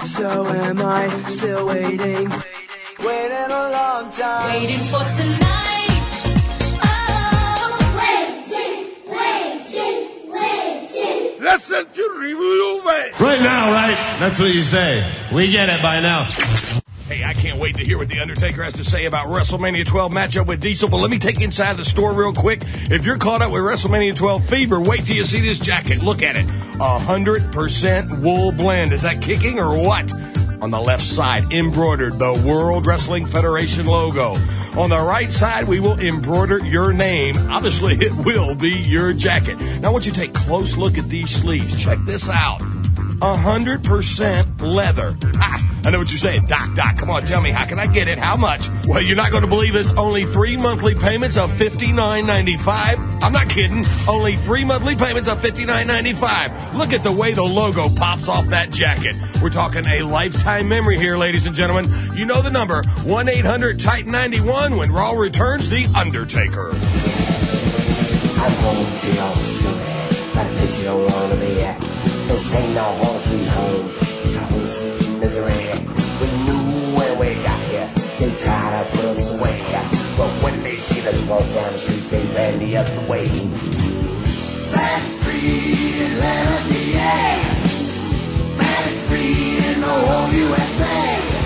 So am I still waiting? Waiting a long time. Waiting for tonight. Waiting. Listen to Review Away. Right now, right? That's what you say. We get it by now. Hey, I can't wait to hear what The Undertaker has to say about WrestleMania 12 matchup with Diesel, but let me take you inside the store real quick. If you're caught up with WrestleMania 12 fever, wait till you see this jacket. Look at it. 100% wool blend. Is that kicking or what? On the left side, embroidered the World Wrestling Federation logo. On the right side, we will embroider your name. Obviously, it will be your jacket. Now, I want you to take a close look at these sleeves. Check this out. 100% leather. I know what you're saying. Doc, come on, tell me, how can I get it? How much? Well, you're not going to believe this. Only 3 monthly payments of $59.95. I'm not kidding. Only 3 monthly payments of $59.95. Look at the way the logo pops off that jacket. We're talking a lifetime memory here, ladies and gentlemen. You know the number, 1-800-TITAN-91 when Raw returns The Undertaker. I'm going to your story, but a place you don't want to be at. This ain't no home sweet home. It's a home sweet misery. We knew when we got here, they tried to put us away. But when they see us walk down the street, they ran the other way. Back free in LDA. Back free in the whole USA.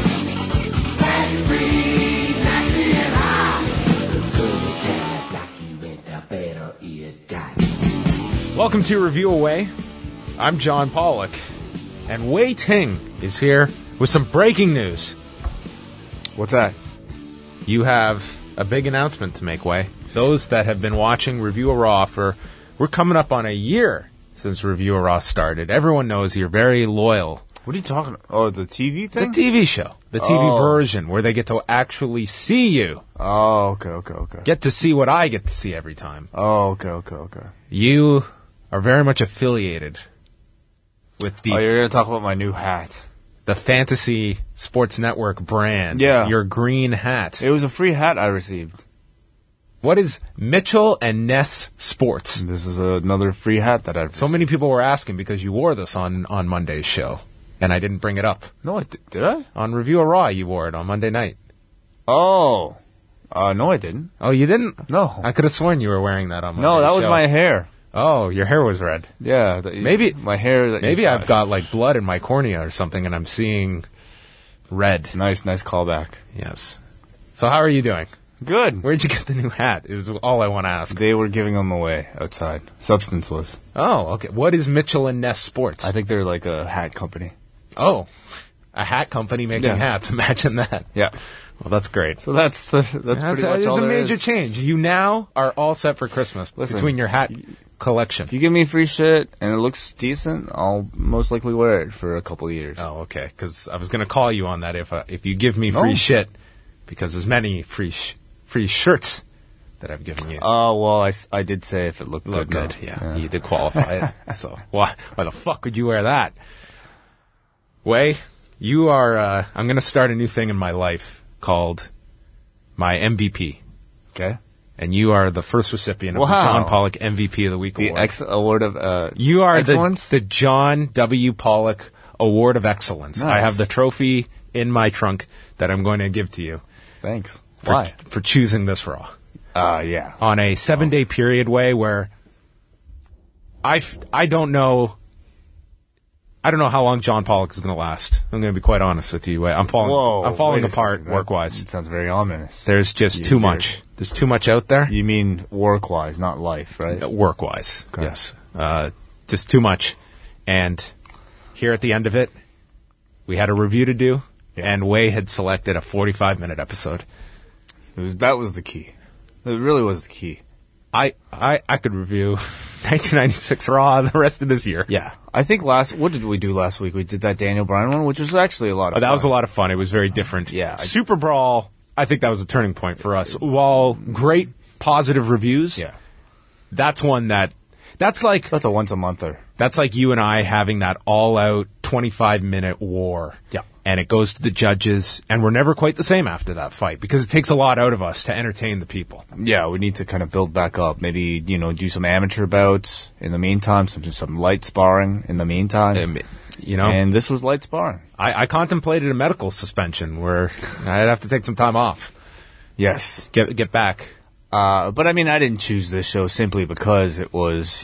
Back free, nasty and high. The good can block you in the better it got. Welcome to Review Away. I'm John Pollock, and Wei Ting is here with some breaking news. What's that? You have a big announcement to make, Wei. Those that have been watching Review of Raw we're coming up on a year since Review of Raw started. Everyone knows you're very loyal. What are you talking about? Oh, the TV thing? The TV show. The TV version, where they get to actually see you. Oh, okay. Get to see what I get to see every time. Oh, okay. You are very much affiliated with the... Oh, you're going to talk about my new hat. The Fantasy Sports Network brand. Yeah. Your green hat. It was a free hat I received. What is Mitchell and Ness Sports? This is another free hat that I've received. So many people were asking because you wore this on Monday's show, and I didn't bring it up. No, did I? On Review of Raw, you wore it on Monday night. Oh. No, I didn't. Oh, you didn't? No. I could have sworn you were wearing that on Monday's show. No, that was my hair. Oh, your hair was red. Yeah. Maybe my hair. Maybe I've got like blood in my cornea or something, and I'm seeing red. Nice callback. Yes. So how are you doing? Good. Where'd you get the new hat? Is all I want to ask. They were giving them away outside. Substance was. Oh, okay. What is Mitchell and Ness Sports? I think they're like a hat company. Oh, a hat company making hats. Imagine that. Yeah. Well, that's great. So that's pretty much all there is. It's a major change. You now are all set for Christmas. Listen, between your hat collection. If you give me free shit and it looks decent, I'll most likely wear it for a couple of years. Oh, okay. Because I was going to call you on that if you give me free shit, because there's many free shirts that I've given you. Oh, well, I did say if it looked good. No. Yeah, you did qualify it. So why the fuck would you wear that? Wei, you are. I'm going to start a new thing in my life called my MVP. Okay. And you are the first recipient of the John Pollock MVP of the Week award. The award of you are excellence? the John W. Pollock Award of Excellence. Nice. I have the trophy in my trunk that I'm going to give to you. Thanks. Why? For choosing this Raw. Yeah. On a 7-day period where I don't know how long John Pollock is going to last. I'm going to be quite honest with you. I'm falling apart work-wise. It sounds very ominous. There's just too much. There's too much out there. You mean work-wise, not life, right? Work-wise, okay. Yes. Just too much. And here at the end of it, we had a review to do, and Wei had selected a 45-minute episode. That was the key. It really was the key. I could review 1996 Raw the rest of this year. Yeah. I think what did we do last week? We did that Daniel Bryan one, which was actually a lot of fun. That was a lot of fun. It was very different. Yeah. Super Brawl, I think that was a turning point for us. While great positive reviews, that's one that's a once-a-monther. That's like you and I having that all-out 25-minute war. Yeah. And it goes to the judges, and we're never quite the same after that fight, because it takes a lot out of us to entertain the people. Yeah, we need to kind of build back up. Maybe, do some amateur bouts in the meantime, some light sparring in the meantime. You know, And this was light sparring. I contemplated a medical suspension where I'd have to take some time off. Yes. Get back. But I mean, I didn't choose this show simply because it was,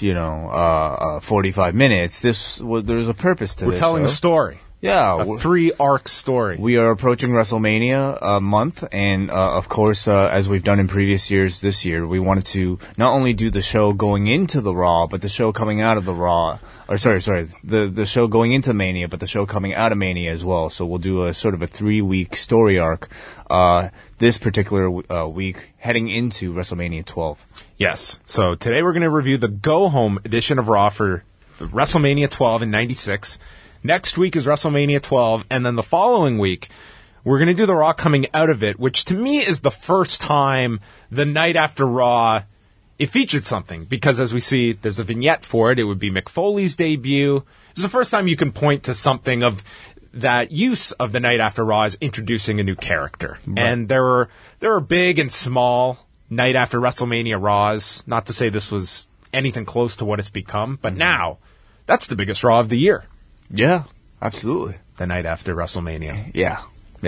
45 minutes. There's a purpose to We're this telling show. a story. Yeah. A 3-arc story. We are approaching WrestleMania month, and of course, as we've done in previous years, this year we wanted to not only do the show going into the Raw, but the show coming out of the Raw. Or sorry, the show going into Mania, but the show coming out of Mania as well. So we'll do a sort of a 3-week story arc. This particular week heading into WrestleMania 12. Yes. So today we're going to review the go-home edition of Raw for WrestleMania 12 in '96. Next week is WrestleMania 12, and then the following week, we're going to do the Raw coming out of it, which to me is the first time the night after Raw it featured something. Because as we see, there's a vignette for it. It would be Mick Foley's debut. It's the first time you can point to something of that use of the night after Raw is introducing a new character. Right. And there are big and small night after WrestleMania Raws. Not to say this was anything close to what it's become, but now that's the biggest Raw of the year. Yeah, absolutely. The night after WrestleMania. Yeah.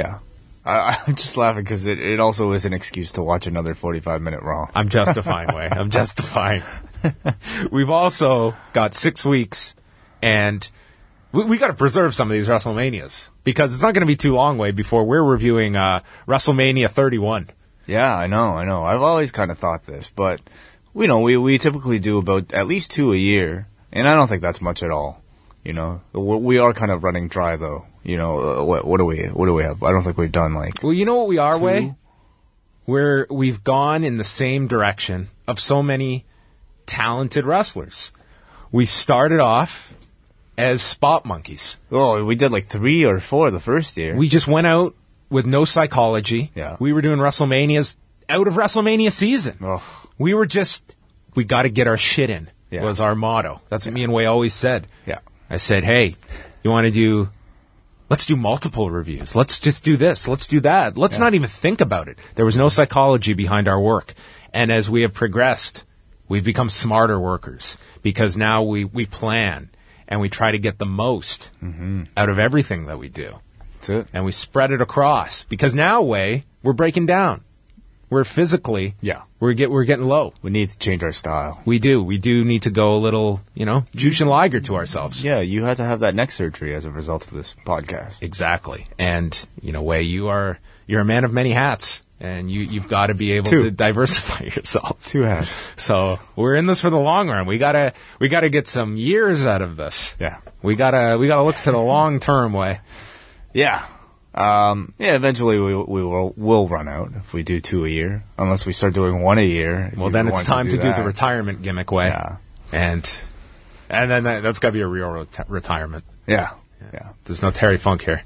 I'm just laughing because it also is an excuse to watch another 45-minute Raw. I'm justifying, Way. I'm justifying. We've also got 6 weeks, and we got to preserve some of these WrestleManias because it's not going to be too long, Way, before we're reviewing WrestleMania 31. Yeah, I know. I've always kind of thought this, but we typically do about at least 2 a year, and I don't think that's much at all. We are kind of running dry, though. What do we have? I don't think we've done Well, you know what we are, 2? Way? We've gone in the same direction of so many talented wrestlers. We started off as spot monkeys. Oh, we did like 3 or 4 the first year. We just went out with no psychology. Yeah. We were doing WrestleManias out of WrestleMania season. Ugh. We got to get our shit in. Yeah. Was our motto. That's what me and Way always said. Yeah. I said, hey, let's do multiple reviews. Let's just do this. Let's do that. Let's not even think about it. There was no psychology behind our work. And as we have progressed, we've become smarter workers because now we plan and we try to get the most out of everything that we do. That's it. And we spread it across because now, Way, we're breaking down. We're physically, we're getting low. We need to change our style. We do need to go a little, Jushin Liger to ourselves. Yeah, you had to have that neck surgery as a result of this podcast. Exactly. And, Way, you're a man of many hats, and you've got to be able to diversify yourself. 2 hats. So we're in this for the long run. We gotta get some years out of this. Yeah. We gotta look to the long term, Way. Yeah. Eventually we'll run out if we do 2 a year, unless we start doing 1 a year. Well, then it's time to do the retirement gimmick, Way. Yeah. And then that's got to be a real retirement. Yeah. There's no Terry Funk here.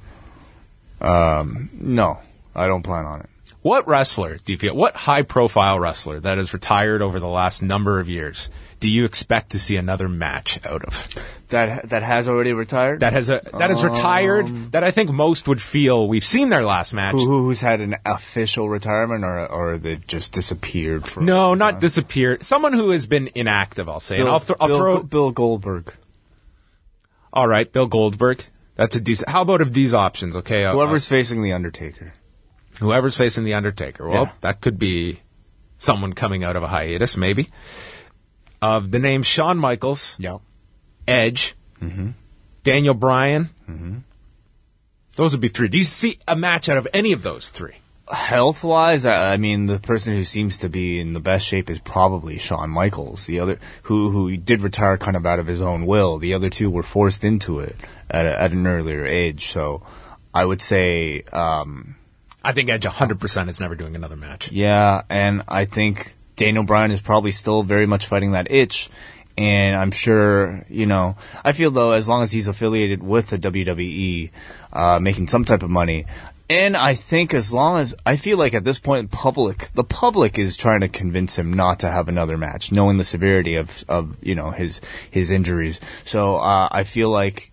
No, I don't plan on it. What wrestler do you feel, what high-profile wrestler that has retired over the last number of years do you expect to see another match out of? That has already retired? That has retired, that I think most would feel we've seen their last match. Who's had an official retirement, or they just disappeared? Not disappeared. Someone who has been inactive, I'll say. I'll throw Bill Goldberg. All right, Bill Goldberg. That's a decent. How about of these options? Okay, whoever's facing the Undertaker. Whoever's facing the Undertaker. Well, that could be someone coming out of a hiatus, maybe. Of the names Shawn Michaels, Edge, Daniel Bryan. Those would be 3. Do you see a match out of any of those 3? Health-wise, I mean, the person who seems to be in the best shape is probably Shawn Michaels. The other, who did retire kind of out of his own will. The other 2 were forced into it at an earlier age. So I would say... I think Edge 100% is never doing another match. Yeah, and I think Daniel Bryan is probably still very much fighting that itch. And I'm sure, I feel, though, as long as he's affiliated with the WWE, making some type of money, and I think as long as, I feel like at this point, the public is trying to convince him not to have another match, knowing the severity of his injuries. So I feel like,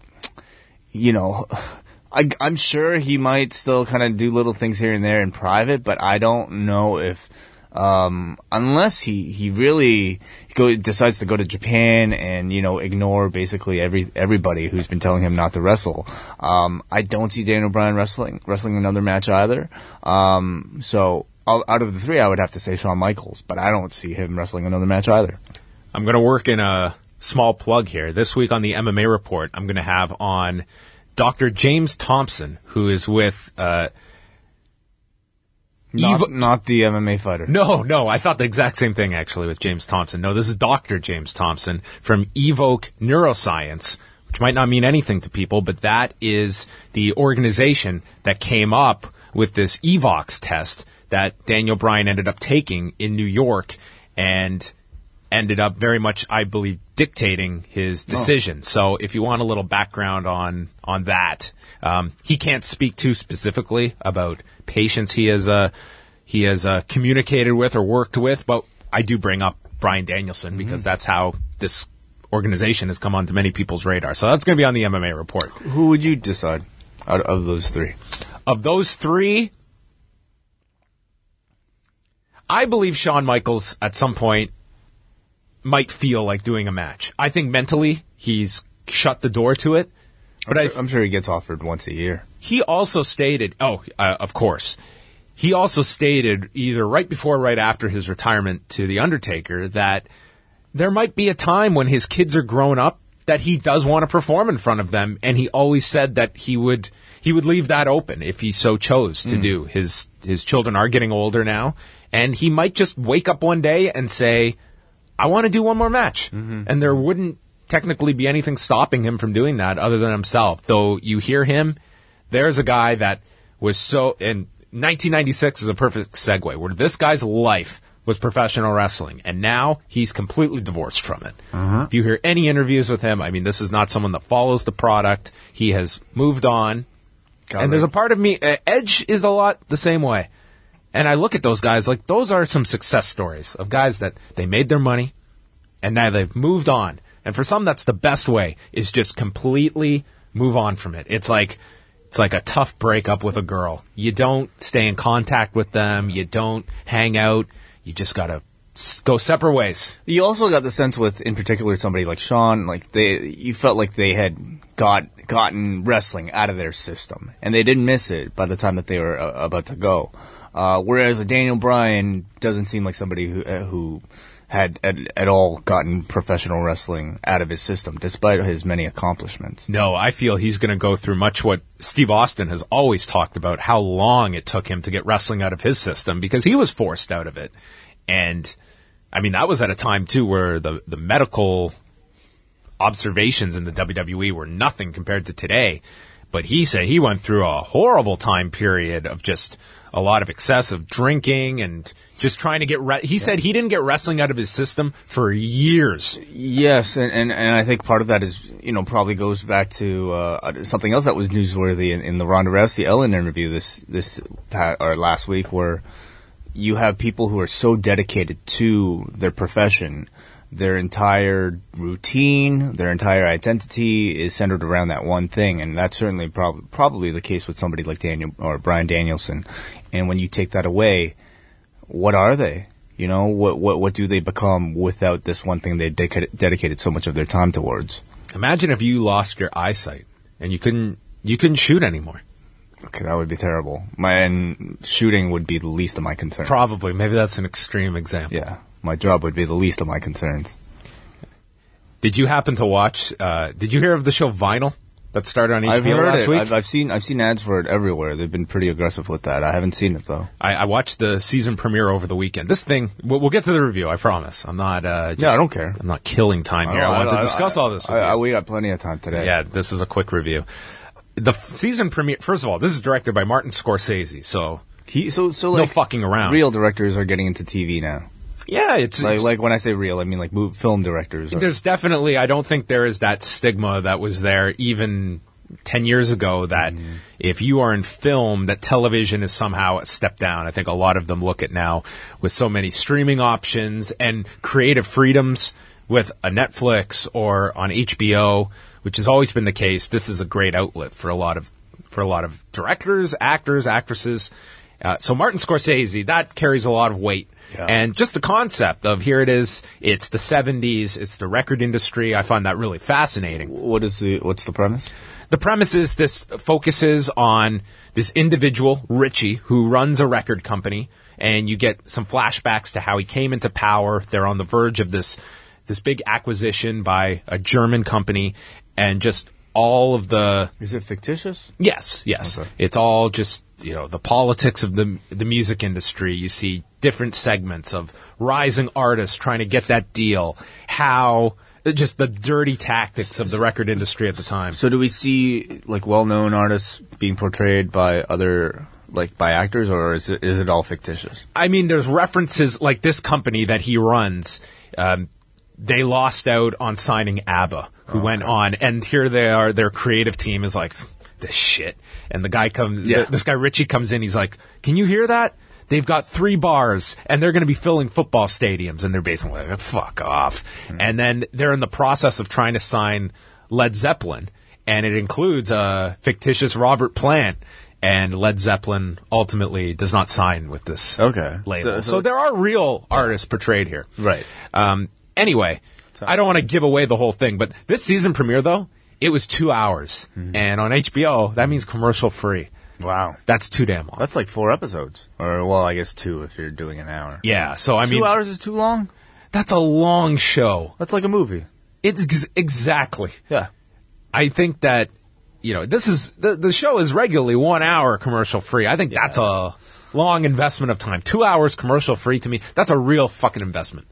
I'm sure he might still kind of do little things here and there in private, but I don't know if unless he really decides to go to Japan and, ignore basically everybody who's been telling him not to wrestle. I don't see Daniel Bryan wrestling another match either. So out of the three, I would have to say Shawn Michaels, but I don't see him wrestling another match either. I'm going to work in a small plug here. This week on the MMA Report, I'm going to have on Dr. James Thompson, who is with Not the MMA fighter. No, I thought the exact same thing actually with James Thompson. No, this is Dr. James Thompson from Evoke Neuroscience, which might not mean anything to people, but that is the organization that came up with this Evox test that Daniel Bryan ended up taking in New York and ended up very much, I believe, dictating his decision. So if you want a little background on that, he can't speak too specifically about patients he has communicated with or worked with, but I do bring up Bryan Danielson because that's how this organization has come onto many people's radar. So that's going to be on the MMA Report. Who would you decide out of those three? Of those three, I believe Shawn Michaels at some point might feel like doing a match. I think mentally he's shut the door to it. But I'm sure he gets offered once a year. He also stated, of course, he also stated either right before or right after his retirement to The Undertaker that there might be a time when his kids are grown up that he does want to perform in front of them, and he always said that he would leave that open if he so chose to do. His children are getting older now, and he might just wake up one day and say, I want to do one more match. And there wouldn't technically be anything stopping him from doing that other than himself. Though you hear him, there's a guy that was so, and 1996 is a perfect segue, where this guy's life was professional wrestling, and now he's completely divorced from it. If you hear any interviews with him, I mean, this is not someone that follows the product. He has moved on. And there's a part of me, Edge is a lot the same way. And I look at those guys like those are some success stories of guys that they made their money and now they've moved on. And for some, that's the best way, is just completely move on from it. It's like a tough breakup with a girl. You don't stay in contact with them. You don't hang out. You just got to go separate ways. You also got the sense with, in particular, somebody like Shawn, like you felt like they had gotten wrestling out of their system, and they didn't miss it by the time that they were about to go. Whereas a Daniel Bryan doesn't seem like somebody who had at all gotten professional wrestling out of his system, despite his many accomplishments. No, I feel he's going to go through much what Steve Austin has always talked about, how long it took him to get wrestling out of his system, because he was forced out of it. And, I mean, that was at a time, too, where the medical observations in the WWE were nothing compared to today. But he said he went through a horrible time period of just a lot of excessive drinking and just trying to get... He said he didn't get wrestling out of his system for years. Yes, and I think part of that is, probably goes back to something else that was newsworthy in the Ronda Rousey-Ellen interview last week, where you have people who are so dedicated to their profession. Their entire routine, their entire identity is centered around that one thing, and that's certainly probably the case with somebody like Bryan Danielson. And when you take that away, what are they? What do they become without this one thing they dedicated so much of their time towards? Imagine if you lost your eyesight and you couldn't shoot anymore. Okay, that would be terrible. And shooting would be the least of my concerns. Probably. Maybe that's an extreme example. Yeah. My job would be the least of my concerns. Did you happen to watch, did you hear of the show Vinyl that started on HBO last week? I've seen ads for it everywhere. They've been pretty aggressive with that. I haven't seen it, though. I watched the season premiere over the weekend. This thing, we'll get to the review, I promise. I'm not, I don't care. I'm not killing time here. I want to discuss all this with you. We got plenty of time today. Yeah, this is a quick review. The season premiere, first of all, this is directed by Martin Scorsese, so no fucking around. Real directors are getting into TV now. Yeah, it's like when I say real, I mean like film directors. There's definitely, I don't think there is that stigma that was there even 10 years ago that if you are in film, that television is somehow a step down. I think a lot of them look at now with so many streaming options and creative freedoms with a Netflix or on HBO, which has always been the case. This is a great outlet for a lot of directors, actors, actresses. So Martin Scorsese, that carries a lot of weight. Yeah. And just the concept of here it is, it's the 70s, it's the record industry. I find that really fascinating. What's the premise? The premise is this focuses on this individual, Richie, who runs a record company, and you get some flashbacks to how he came into power. They're on the verge of this big acquisition by a German company, and just all of the... Is it fictitious? Yes. Okay. It's all just, the politics of the music industry. You see different segments of rising artists trying to get that deal, how... just the dirty tactics of the record industry at the time. So do we see like well-known artists being portrayed by other by actors, or is it all fictitious? I mean, there's references like this company that he runs. They lost out on signing ABBA, who went on, and here they are. Their creative team is like, this shit. And the guy comes, this guy Richie comes in. He's like, can you hear that? They've got 3 bars, and they're going to be filling football stadiums. And they're basically like, fuck off. And then they're in the process of trying to sign Led Zeppelin, and it includes a fictitious Robert Plant. And Led Zeppelin ultimately does not sign with this label. So there are real artists portrayed here. Right. Anyway, I don't want to give away the whole thing, but this season premiere, though, it was 2 hours. And on HBO, that means commercial free. Wow. That's too damn long. That's like 4 episodes. Or, well, I guess 2 if you're doing an hour. Yeah, so I mean... 2 hours is too long? That's a long show. That's like a movie. It's exactly. Yeah. I think that, this is... The show is regularly 1 hour commercial free. I think that's a long investment of time. 2 hours commercial free, to me, that's a real fucking investment.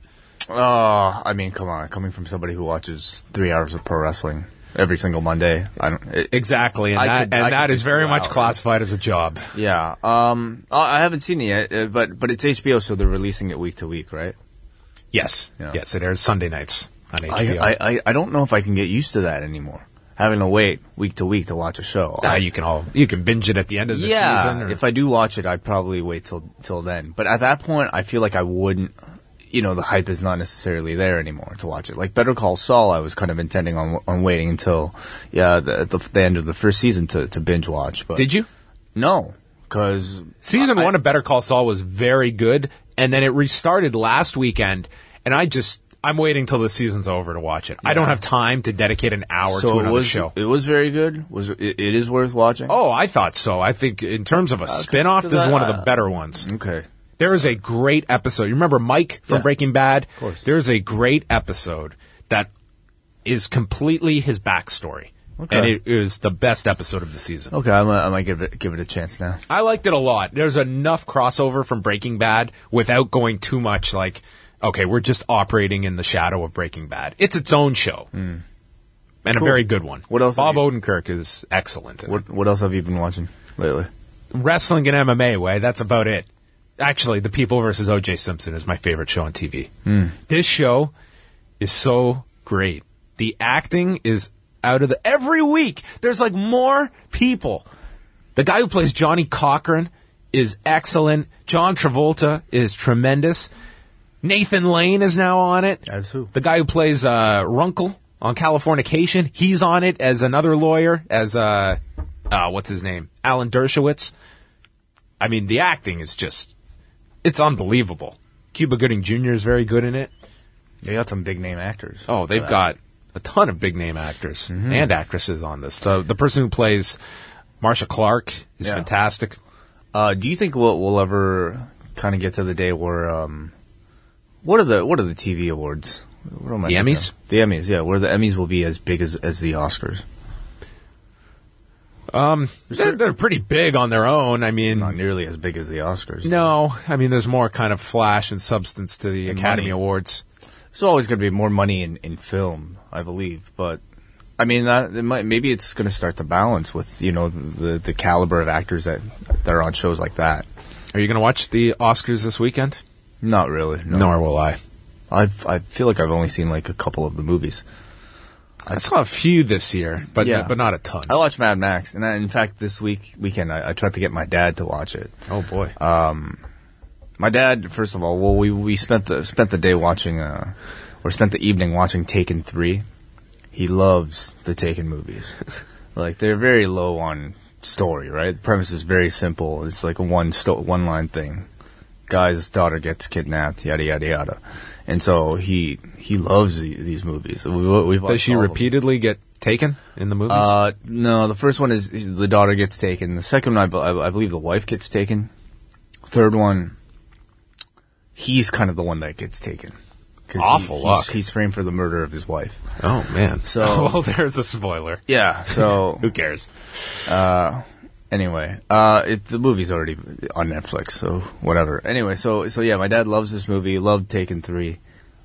I mean, come on. Coming from somebody who watches 3 hours of pro wrestling every single Monday, exactly, and that is very much classified as a job. Yeah. I haven't seen it yet, but it's HBO, so they're releasing it week to week, right? Yes. Yeah. Yes, it airs Sunday nights on HBO. I don't know if I can get used to that anymore. Having to wait week to week to watch a show. You can binge it at the end of the season. Or... if I do watch it, I'd probably wait till then. But at that point, I feel like I wouldn't. The hype is not necessarily there anymore to watch it. Like Better Call Saul, I was kind of intending on waiting until the end of the first season to binge watch. But did you? No, because season 1 of Better Call Saul was very good, and then it restarted last weekend, and I'm waiting till the season's over to watch it. Yeah. I don't have time to dedicate an hour to another show. It was very good. It is worth watching? Oh, I thought so. I think in terms of a spin-off, this is one of the better ones. Okay. There is a great episode. You remember Mike from Breaking Bad? Of course. There's a great episode that is completely his backstory. Okay. And it is the best episode of the season. Okay, I might give it a chance now. I liked it a lot. There's enough crossover from Breaking Bad without going too much like, okay, we're just operating in the shadow of Breaking Bad. It's its own show. And a very good one. What else? Bob Odenkirk is excellent. What else have you been watching lately? Wrestling and MMA, way. That's about it. Actually, The People vs. O.J. Simpson is my favorite show on TV. This show is so great. The acting is out of every week, there's like more people. The guy who plays Johnny Cochran is excellent. John Travolta is tremendous. Nathan Lane is now on it. As who? The guy who plays Runkle on Californication. He's on it as another lawyer, as what's his name? Alan Dershowitz. I mean, the acting is just... it's unbelievable. Cuba Gooding Jr. is very good in it. They got some big-name actors. Oh, they've got a ton of big-name actors and actresses on this. The person who plays Marcia Clark is fantastic. Do you think we'll ever kind of get to the day where... What are the TV awards? What am I thinking? Emmys? The Emmys, yeah. Where the Emmys will be as big as the Oscars. They're pretty big on their own. I mean, not nearly as big as the Oscars. No, I mean, there's more kind of flash and substance to the Academy Awards. There's always going to be more money in film, I believe. But I mean, maybe it's going to start to balance with the caliber of actors that are on shows like that. Are you going to watch the Oscars this weekend? Not really. No. Nor will I. I feel like I've only seen like a couple of the movies. I saw a few this year, but not a ton. I watched Mad Max, and in fact, this weekend I tried to get my dad to watch it. Oh boy! My dad, first of all, we spent the day watching, or spent the evening watching Taken 3. He loves the Taken movies. Like they're very low on story, right? The premise is very simple. It's like a one-line thing. Guy's daughter gets kidnapped, yada yada yada, and so he loves these movies. Does she repeatedly get taken in the movies? No, the first one is the daughter gets taken. The second one, I believe the wife gets taken. Third one, he's kind of the one that gets taken. Awful luck. He's framed for the murder of his wife. Oh man! So well, there's a spoiler. Yeah. So who cares? Anyway, the movie's already on Netflix, so whatever. Anyway, so yeah, my dad loves this movie. Loved Taken 3.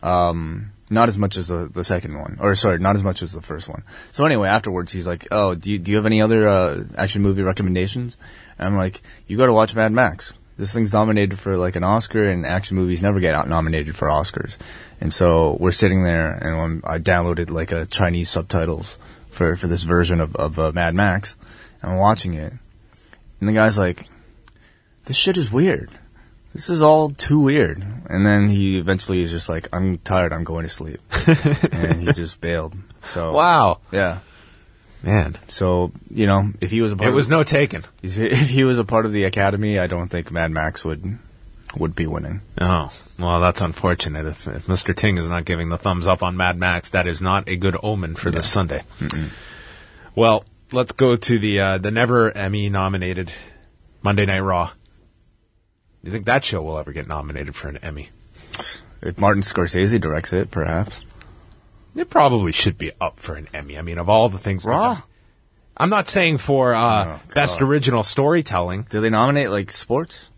Not as much as the second one, or sorry, not as much as the first one. So anyway, afterwards he's like, "Oh, do you have any other action movie recommendations?" And I'm like, "You got to watch Mad Max. This thing's nominated for like an Oscar, and action movies never get nominated for Oscars." And so we're sitting there, and I downloaded like a Chinese subtitles for this version of Mad Max, and I'm watching it, and the guy's like, "This shit is weird. This is all too weird." And then he eventually is just like, "I'm tired, I'm going to sleep." And he just bailed. So wow. Yeah. Man. So, if he was a part no Taken. If he was a part of the Academy, I don't think Mad Max would be winning. Oh, well, that's unfortunate. If Mr. Ting is not giving the thumbs up on Mad Max, that is not a good omen for this Sunday. Mm-mm. Well, let's go to the never Emmy-nominated Monday Night Raw. Do you think that show will ever get nominated for an Emmy? If Martin Scorsese directs it, perhaps. It probably should be up for an Emmy. I mean, of all the things Raw? I'm not saying for Best Original Storytelling. Do they nominate, like, sports?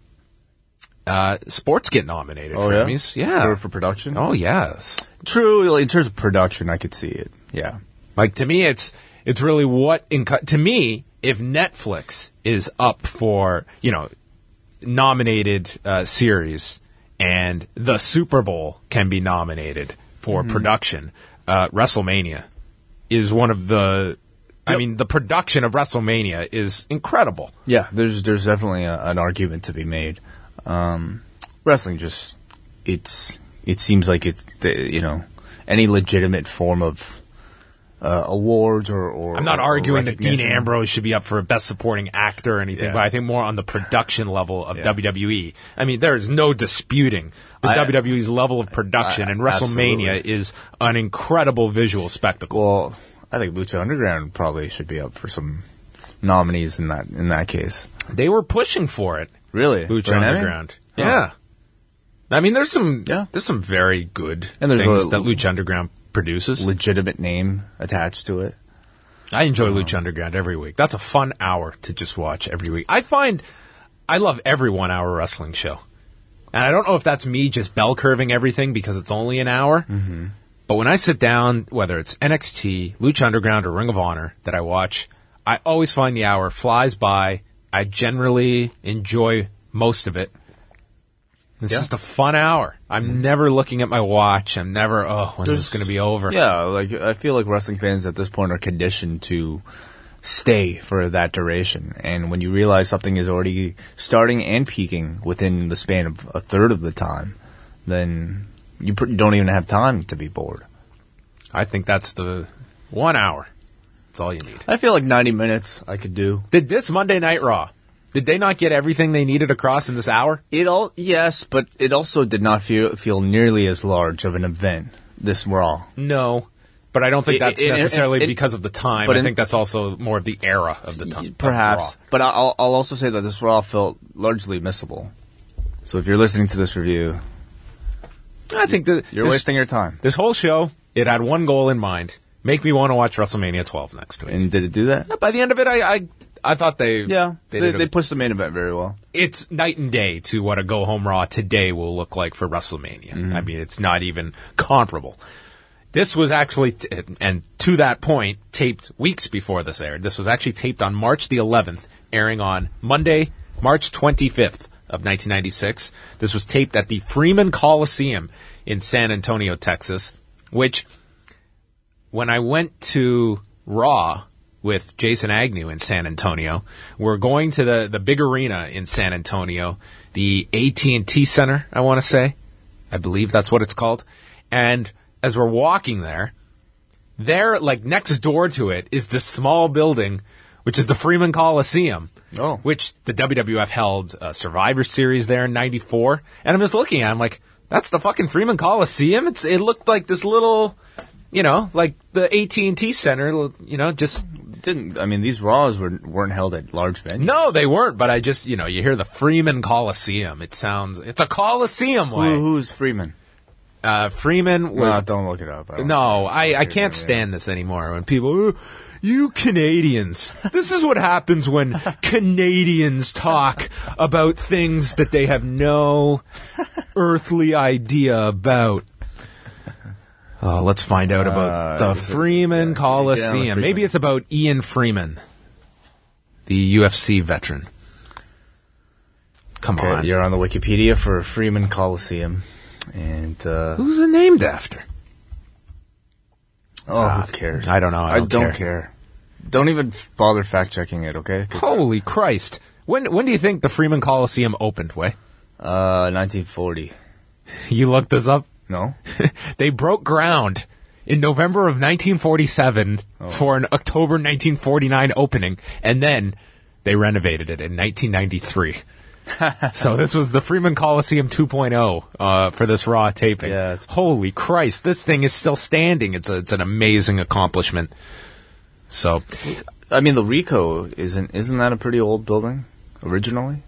Sports get nominated for Emmys. Yeah. For production? Oh, yes. True. In terms of production, I could see it. Yeah. Like, to me, it's really to me, if Netflix is up for, nominated series and the Super Bowl can be nominated for production, WrestleMania is one of the... I mean, the production of WrestleMania is incredible. Yeah, there's definitely an argument to be made. Wrestling just... It seems like any legitimate form of awards or I'm not arguing that Dean Ambrose should be up for Best Supporting Actor or anything, but I think more on the production level of WWE. I mean, there is no disputing the WWE's level of production, and WrestleMania is an incredible visual spectacle. Well, I think Lucha Underground probably should be up for some nominees in that case. They were pushing for it. Really? Lucha Underground. Oh. Yeah. I mean, there's some very good things that Lucha Underground produces. Legitimate name attached to it. I enjoy Lucha Underground every week. That's a fun hour to just watch every week. I love every 1 hour wrestling show. And I don't know if that's me just bell curving everything because it's only an hour. Mm-hmm. But when I sit down, whether it's NXT, Lucha Underground, or Ring of Honor that I watch, I always find the hour flies by. I generally enjoy most of it. It's just a fun hour. I'm never looking at my watch. I'm never, when's this going to be over? Yeah, like I feel like wrestling fans at this point are conditioned to stay for that duration. And when you realize something is already starting and peaking within the span of a third of the time, then you don't even have time to be bored. I think that's the 1 hour. That's all you need. I feel like 90 minutes I could do. Did this Monday Night Raw, did they not get everything they needed across in this hour? Yes, but it also did not feel nearly as large of an event, this Raw. No, but I don't think that's necessarily because of the time. But I think that's also more of the era of the time. Perhaps. Raw. But I'll also say that this Raw felt largely missable. So if you're listening to this review, I think that you're wasting your time. This whole show, it had one goal in mind: make me want to watch WrestleMania 12 next week. And did it do that? By the end of it, I thought they pushed the main event very well. It's night and day to what a Go Home Raw today will look like for WrestleMania. Mm-hmm. I mean, it's not even comparable. This was actually, and to that point, taped weeks before this aired. This was actually taped on March the 11th, airing on Monday, March 25th of 1996. This was taped at the Freeman Coliseum in San Antonio, Texas, which, when I went to Raw with Jason Agnew in San Antonio, we're going to the big arena in San Antonio, the AT&T Center, I want to say. I believe that's what it's called. And as we're walking there, like next door to it is this small building which is the Freeman Coliseum. Oh. Which the WWF held a Survivor Series there in '94. And I'm just looking at it, I'm like, that's the fucking Freeman Coliseum? It looked like this little, like the AT&T Center, just... These Raws weren't held at large venues. No, they weren't, but I just, you hear the Freeman Coliseum. It's a Coliseum way. Who's Freeman? Freeman was... No, don't look it up. I can't stand this anymore when people... You Canadians. This is what happens when Canadians talk about things that they have no earthly idea about. Oh, let's find out about the Freeman Coliseum. Maybe it's about Ian Freeman, the UFC veteran. Come on. You're on the Wikipedia for Freeman Coliseum. And who's it named after? Who cares? I don't know. I don't care. Don't even bother fact-checking it, okay? Holy Christ. When do you think the Freeman Coliseum opened, Way? 1940. You looked this up? No. They broke ground in November of 1947 for an October 1949 opening, and then they renovated it in 1993. So this was the Freeman Coliseum 2.0 for this Raw taping. Yeah, holy Christ, this thing is still standing. It's an amazing accomplishment. So, the Rico isn't that a pretty old building originally?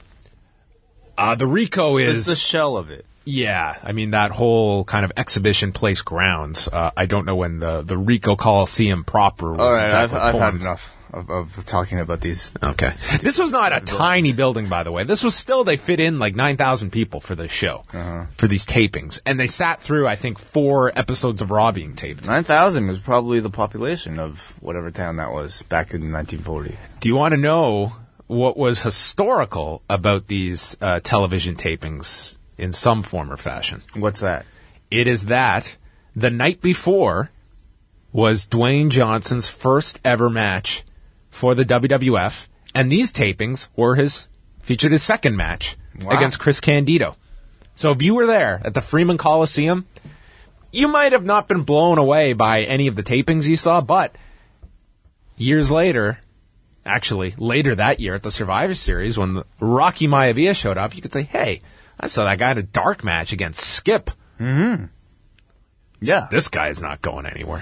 The Rico is it's the shell of it. Yeah, that whole kind of exhibition place grounds. I don't know when the Rico Coliseum proper was. All right, exactly I've had formed. enough of talking about these. Okay. This was not a tiny building, by the way. This was still, they fit in like 9,000 people for this show, for these tapings. And they sat through, I think, 4 episodes of Raw being taped. 9,000 was probably the population of whatever town that was back in 1940. Do you want to know what was historical about these television tapings in some form or fashion? What's that? It is that the night before was Dwayne Johnson's first ever match for the WWF, and these tapings featured his second match against Chris Candido. So if you were there at the Freeman Coliseum, you might have not been blown away by any of the tapings you saw, but years later, actually later that year at the Survivor Series, when Rocky Maivia showed up, you could say, hey, I saw that guy in a dark match against Skip. Mm-hmm. Yeah. This guy's not going anywhere.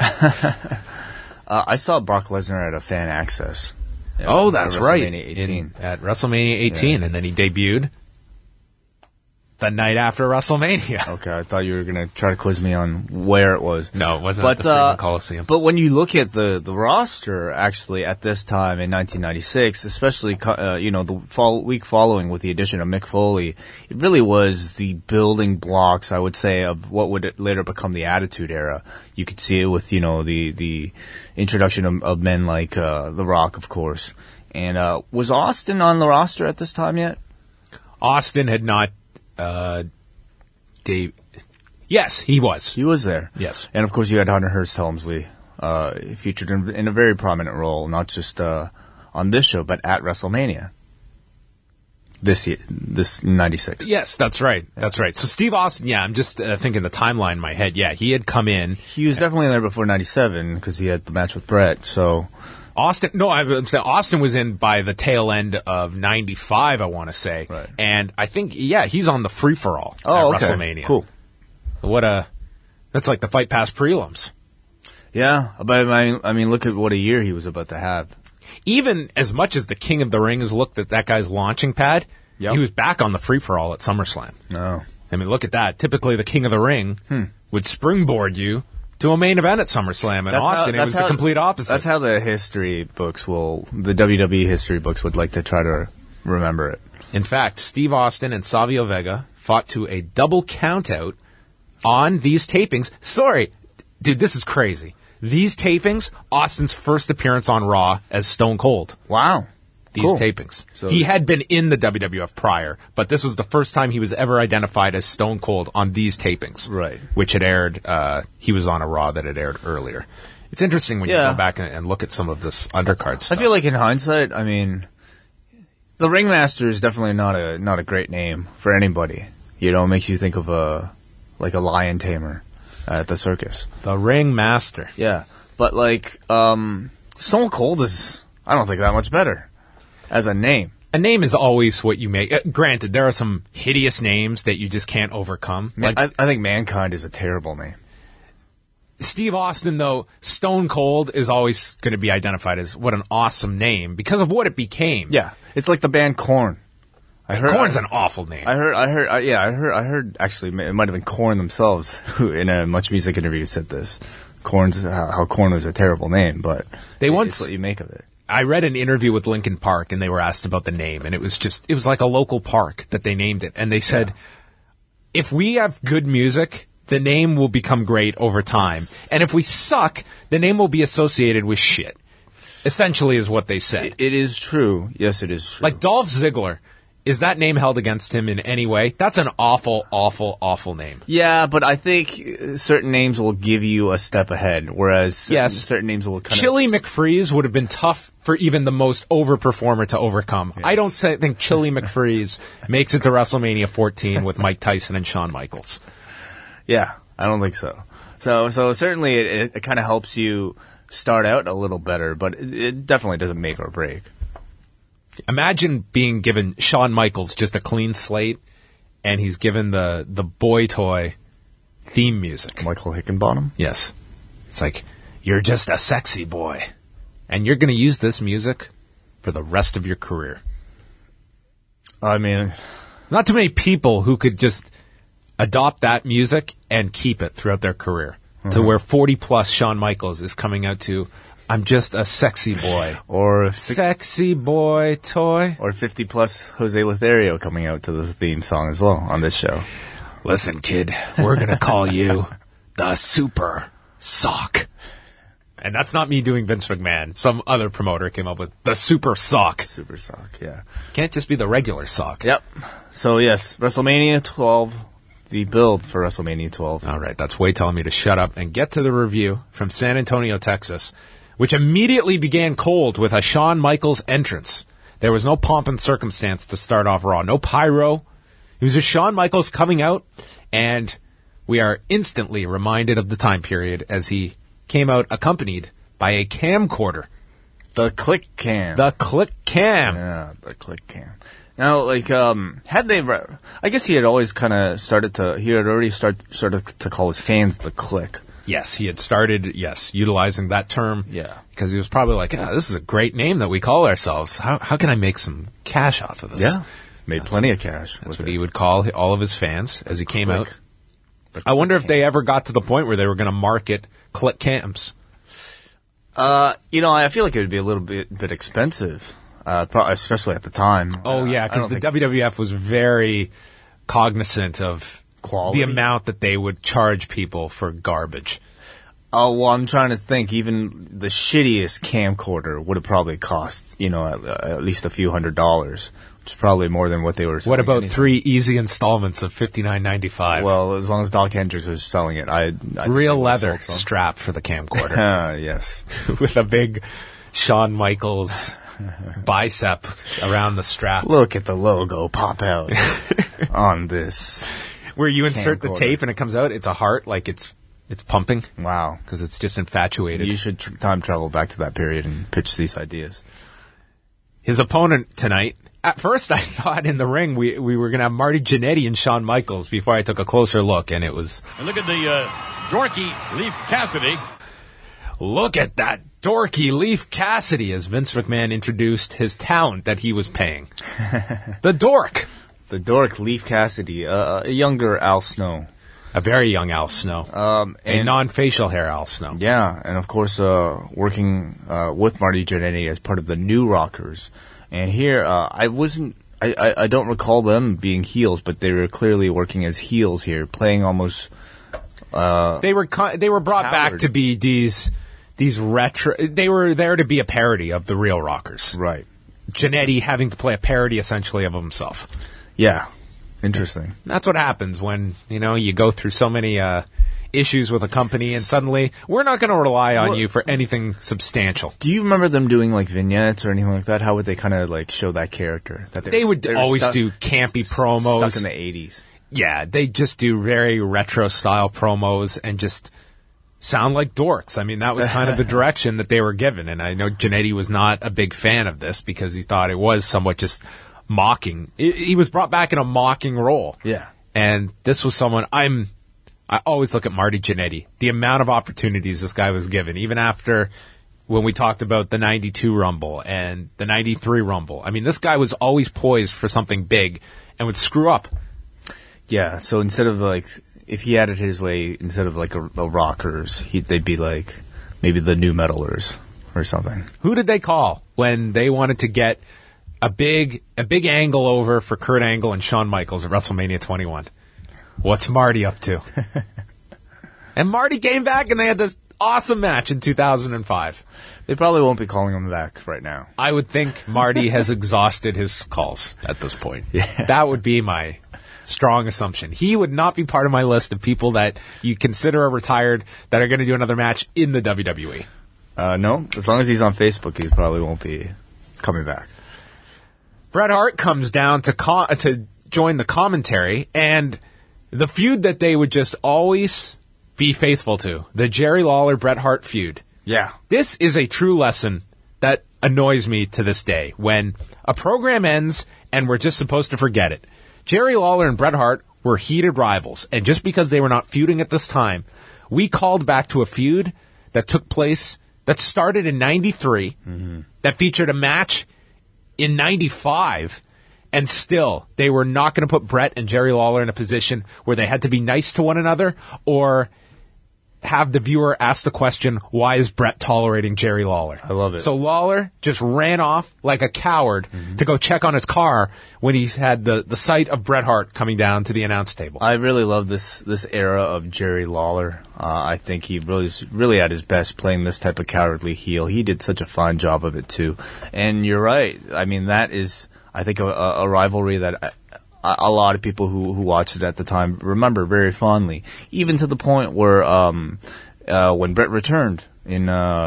I saw Brock Lesnar at a Fan Access. That's right. WrestleMania 18. At WrestleMania 18, and then he debuted the night after WrestleMania. Okay, I thought you were going to try to quiz me on where it was. No, it wasn't at the Freeman Coliseum. But when you look at the roster, actually, at this time in 1996, especially, the week following with the addition of Mick Foley, it really was the building blocks, I would say, of what would later become the Attitude Era. You could see it with, the introduction of men like The Rock, of course. And was Austin on the roster at this time yet? Austin had not... Dave. Yes, he was. He was there. Yes. And of course you had Hunter Hearst Helmsley, featured in a very prominent role, not just, on this show, but at WrestleMania. This 96. Yes, that's right. That's right. So Steve Austin, I'm just thinking the timeline in my head. Yeah, he had come in. He was definitely there before 97 because he had the match with Brett, so... Austin was in by the tail end of 95, I want to say. Right. And I think, he's on the free-for-all at WrestleMania. Cool. That's like the Fight Pass prelims. Yeah, but look at what a year he was about to have. Even as much as the King of the Ring has looked at that guy's launching pad, Yep. He was back on the free-for-all at SummerSlam. No. Look at that. Typically, the King of the Ring would springboard you to a main event at SummerSlam. In Austin, it was the complete opposite. That's how the WWE history books would like to try to remember it. In fact, Steve Austin and Savio Vega fought to a double countout on these tapings. Sorry, dude, this is crazy. These tapings, Austin's first appearance on Raw as Stone Cold. Wow. These tapings. So he had been in the WWF prior, but this was the first time he was ever identified as Stone Cold on these tapings. Right. Which had aired, he was on a Raw that had aired earlier. It's interesting when you go back and look at some of this undercard stuff. I feel like in hindsight, the Ringmaster is definitely not a great name for anybody. You know, it makes you think of a lion tamer at the circus. The Ringmaster. Yeah. But Stone Cold is I don't think that much better as a name. A name is always what you make. Granted, there are some hideous names that you just can't overcome. Like, I think Mankind is a terrible name. Steve Austin, though, Stone Cold is always going to be identified as what an awesome name because of what it became. Yeah, it's like the band Korn. Korn's an awful name. I heard. Actually, it might have been Korn themselves who, in a Much Music interview, said this. How Korn was a terrible name, but it's what you make of it. I read an interview with Linkin Park, and they were asked about the name, and it was like a local park that they named it, and they said, if we have good music, the name will become great over time. And if we suck, the name will be associated with shit. Essentially is what they said. It is true. Yes, it is true. Like Dolph Ziggler, is that name held against him in any way? That's an awful, awful, awful name. Yeah, but I think certain names will give you a step ahead, whereas certain names will kind Chili McFreeze would have been tough for even the most overperformer to overcome. Yes. I don't think Chili McFreeze makes it to WrestleMania 14 with Mike Tyson and Shawn Michaels. Yeah, I don't think so. So certainly it kind of helps you start out a little better, but it definitely doesn't make or break. Imagine being given Shawn Michaels just a clean slate, and he's given the Boy Toy theme music. Michael Hickenbottom? Yes. It's like, you're just a sexy boy, and you're going to use this music for the rest of your career. I mean, not too many people who could just adopt that music and keep it throughout their career. To where 40-plus Shawn Michaels is coming out to, I'm just a sexy boy. Or sexy boy toy. Or 50-plus Jose Lothario coming out to the theme song as well on this show. Listen, kid, we're going to call you the Super Sock. And that's not me doing Vince McMahon. Some other promoter came up with the Super Sock. Super Sock, yeah. Can't just be the regular sock. Yep. So, yes, WrestleMania 12... the build for WrestleMania 12. All right, that's Way telling me to shut up and get to the review from San Antonio, Texas, which immediately began cold with a Shawn Michaels entrance. There was no pomp and circumstance to start off Raw, no pyro. It was just Shawn Michaels coming out, and we are instantly reminded of the time period as he came out accompanied by a camcorder. The Click Cam. The Click Cam. Yeah, the Click Cam. Now, like, had they, I guess he had always kind of started to call his fans the Click. Yes, he had started, utilizing that term. Yeah. Because he was probably like, this is a great name that we call ourselves. How can I make some cash off of this? Yeah. Made plenty of cash. That's what he would call all of his fans as he came out. I wonder if they ever got to the point where they were going to market Click Cams. I feel like it would be a little bit expensive. Especially at the time. Oh, yeah, because the WWF was very cognizant of quality, the amount that they would charge people for garbage. Oh, well, I'm trying to think. Even the shittiest camcorder would have probably cost, at least a few $100s, which is probably more than what they were selling. What about 3 easy installments of $59.95? Well, as long as Doc Hendricks was selling it, I real leather strap for the camcorder. Yes. With a big Shawn Michaels bicep around the strap. Look at the logo pop out on this. Where you insert the tape and it comes out, it's a heart, like it's pumping. Wow. Because it's just infatuated. You should time travel back to that period and pitch these ideas. His opponent tonight, at first I thought in the ring we were going to have Marty Jannetty and Shawn Michaels before I took a closer look, and it was... And look at the dorky Leif Cassidy. Look at that dorky Leif Cassidy as Vince McMahon introduced his talent that he was paying. The dork. The dork Leif Cassidy, a younger Al Snow. A very young Al Snow. A non-facial hair Al Snow. Yeah, and of course working with Marty Jannetty as part of the New Rockers. And here, I don't recall them being heels, but they were clearly working as heels here, playing almost... They were brought back to be these retro... They were there to be a parody of the real Rockers. Right. Jannetty having to play a parody, essentially, of himself. Yeah. Interesting. That's what happens when, you go through so many issues with a company and suddenly we're not going to rely on you for anything substantial. Do you remember them doing, like, vignettes or anything like that? How would they kind of, like, show that character? That they would always do campy promos. Stuck in the 80s. Yeah, they just do very retro-style promos and just... sound like dorks. I mean, that was kind of the direction that they were given. And I know Jannetty was not a big fan of this because he thought it was somewhat just mocking. He was brought back in a mocking role. Yeah. And this was someone I always look at Marty Jannetty. The amount of opportunities this guy was given, even after when we talked about the 92 Rumble and the 93 Rumble. I mean, this guy was always poised for something big and would screw up. Yeah, so instead of like, if he had it his way, instead of like a Rockers, they'd be like maybe the New Metalers or something. Who did they call when they wanted to get a big angle over for Kurt Angle and Shawn Michaels at WrestleMania 21? What's Marty up to? And Marty came back and they had this awesome match in 2005. They probably won't be calling him back right now. I would think Marty has exhausted his calls at this point. Yeah. That would be my strong assumption. He would not be part of my list of people that you consider are retired that are going to do another match in the WWE. No, as long as he's on Facebook, he probably won't be coming back. Bret Hart comes down to join the commentary, and the feud that they would just always be faithful to, the Jerry Lawler-Bret Hart feud. Yeah. This is a true lesson that annoys me to this day. When a program ends and we're just supposed to forget it. Jerry Lawler and Bret Hart were heated rivals, and just because they were not feuding at this time, we called back to a feud that took place, that started in 93, that featured a match in 95, and still, they were not going to put Bret and Jerry Lawler in a position where they had to be nice to one another or have the viewer ask the question, why is Bret tolerating Jerry Lawler? I love it. So Lawler just ran off like a coward to go check on his car when he had the sight of Bret Hart coming down to the announce table. I really love this era of Jerry Lawler. I think he really at his best playing this type of cowardly heel. He did such a fine job of it too. And you're right. I mean, that is, I think, a rivalry that a lot of people who watched it at the time remember very fondly, even to the point where when Bret returned in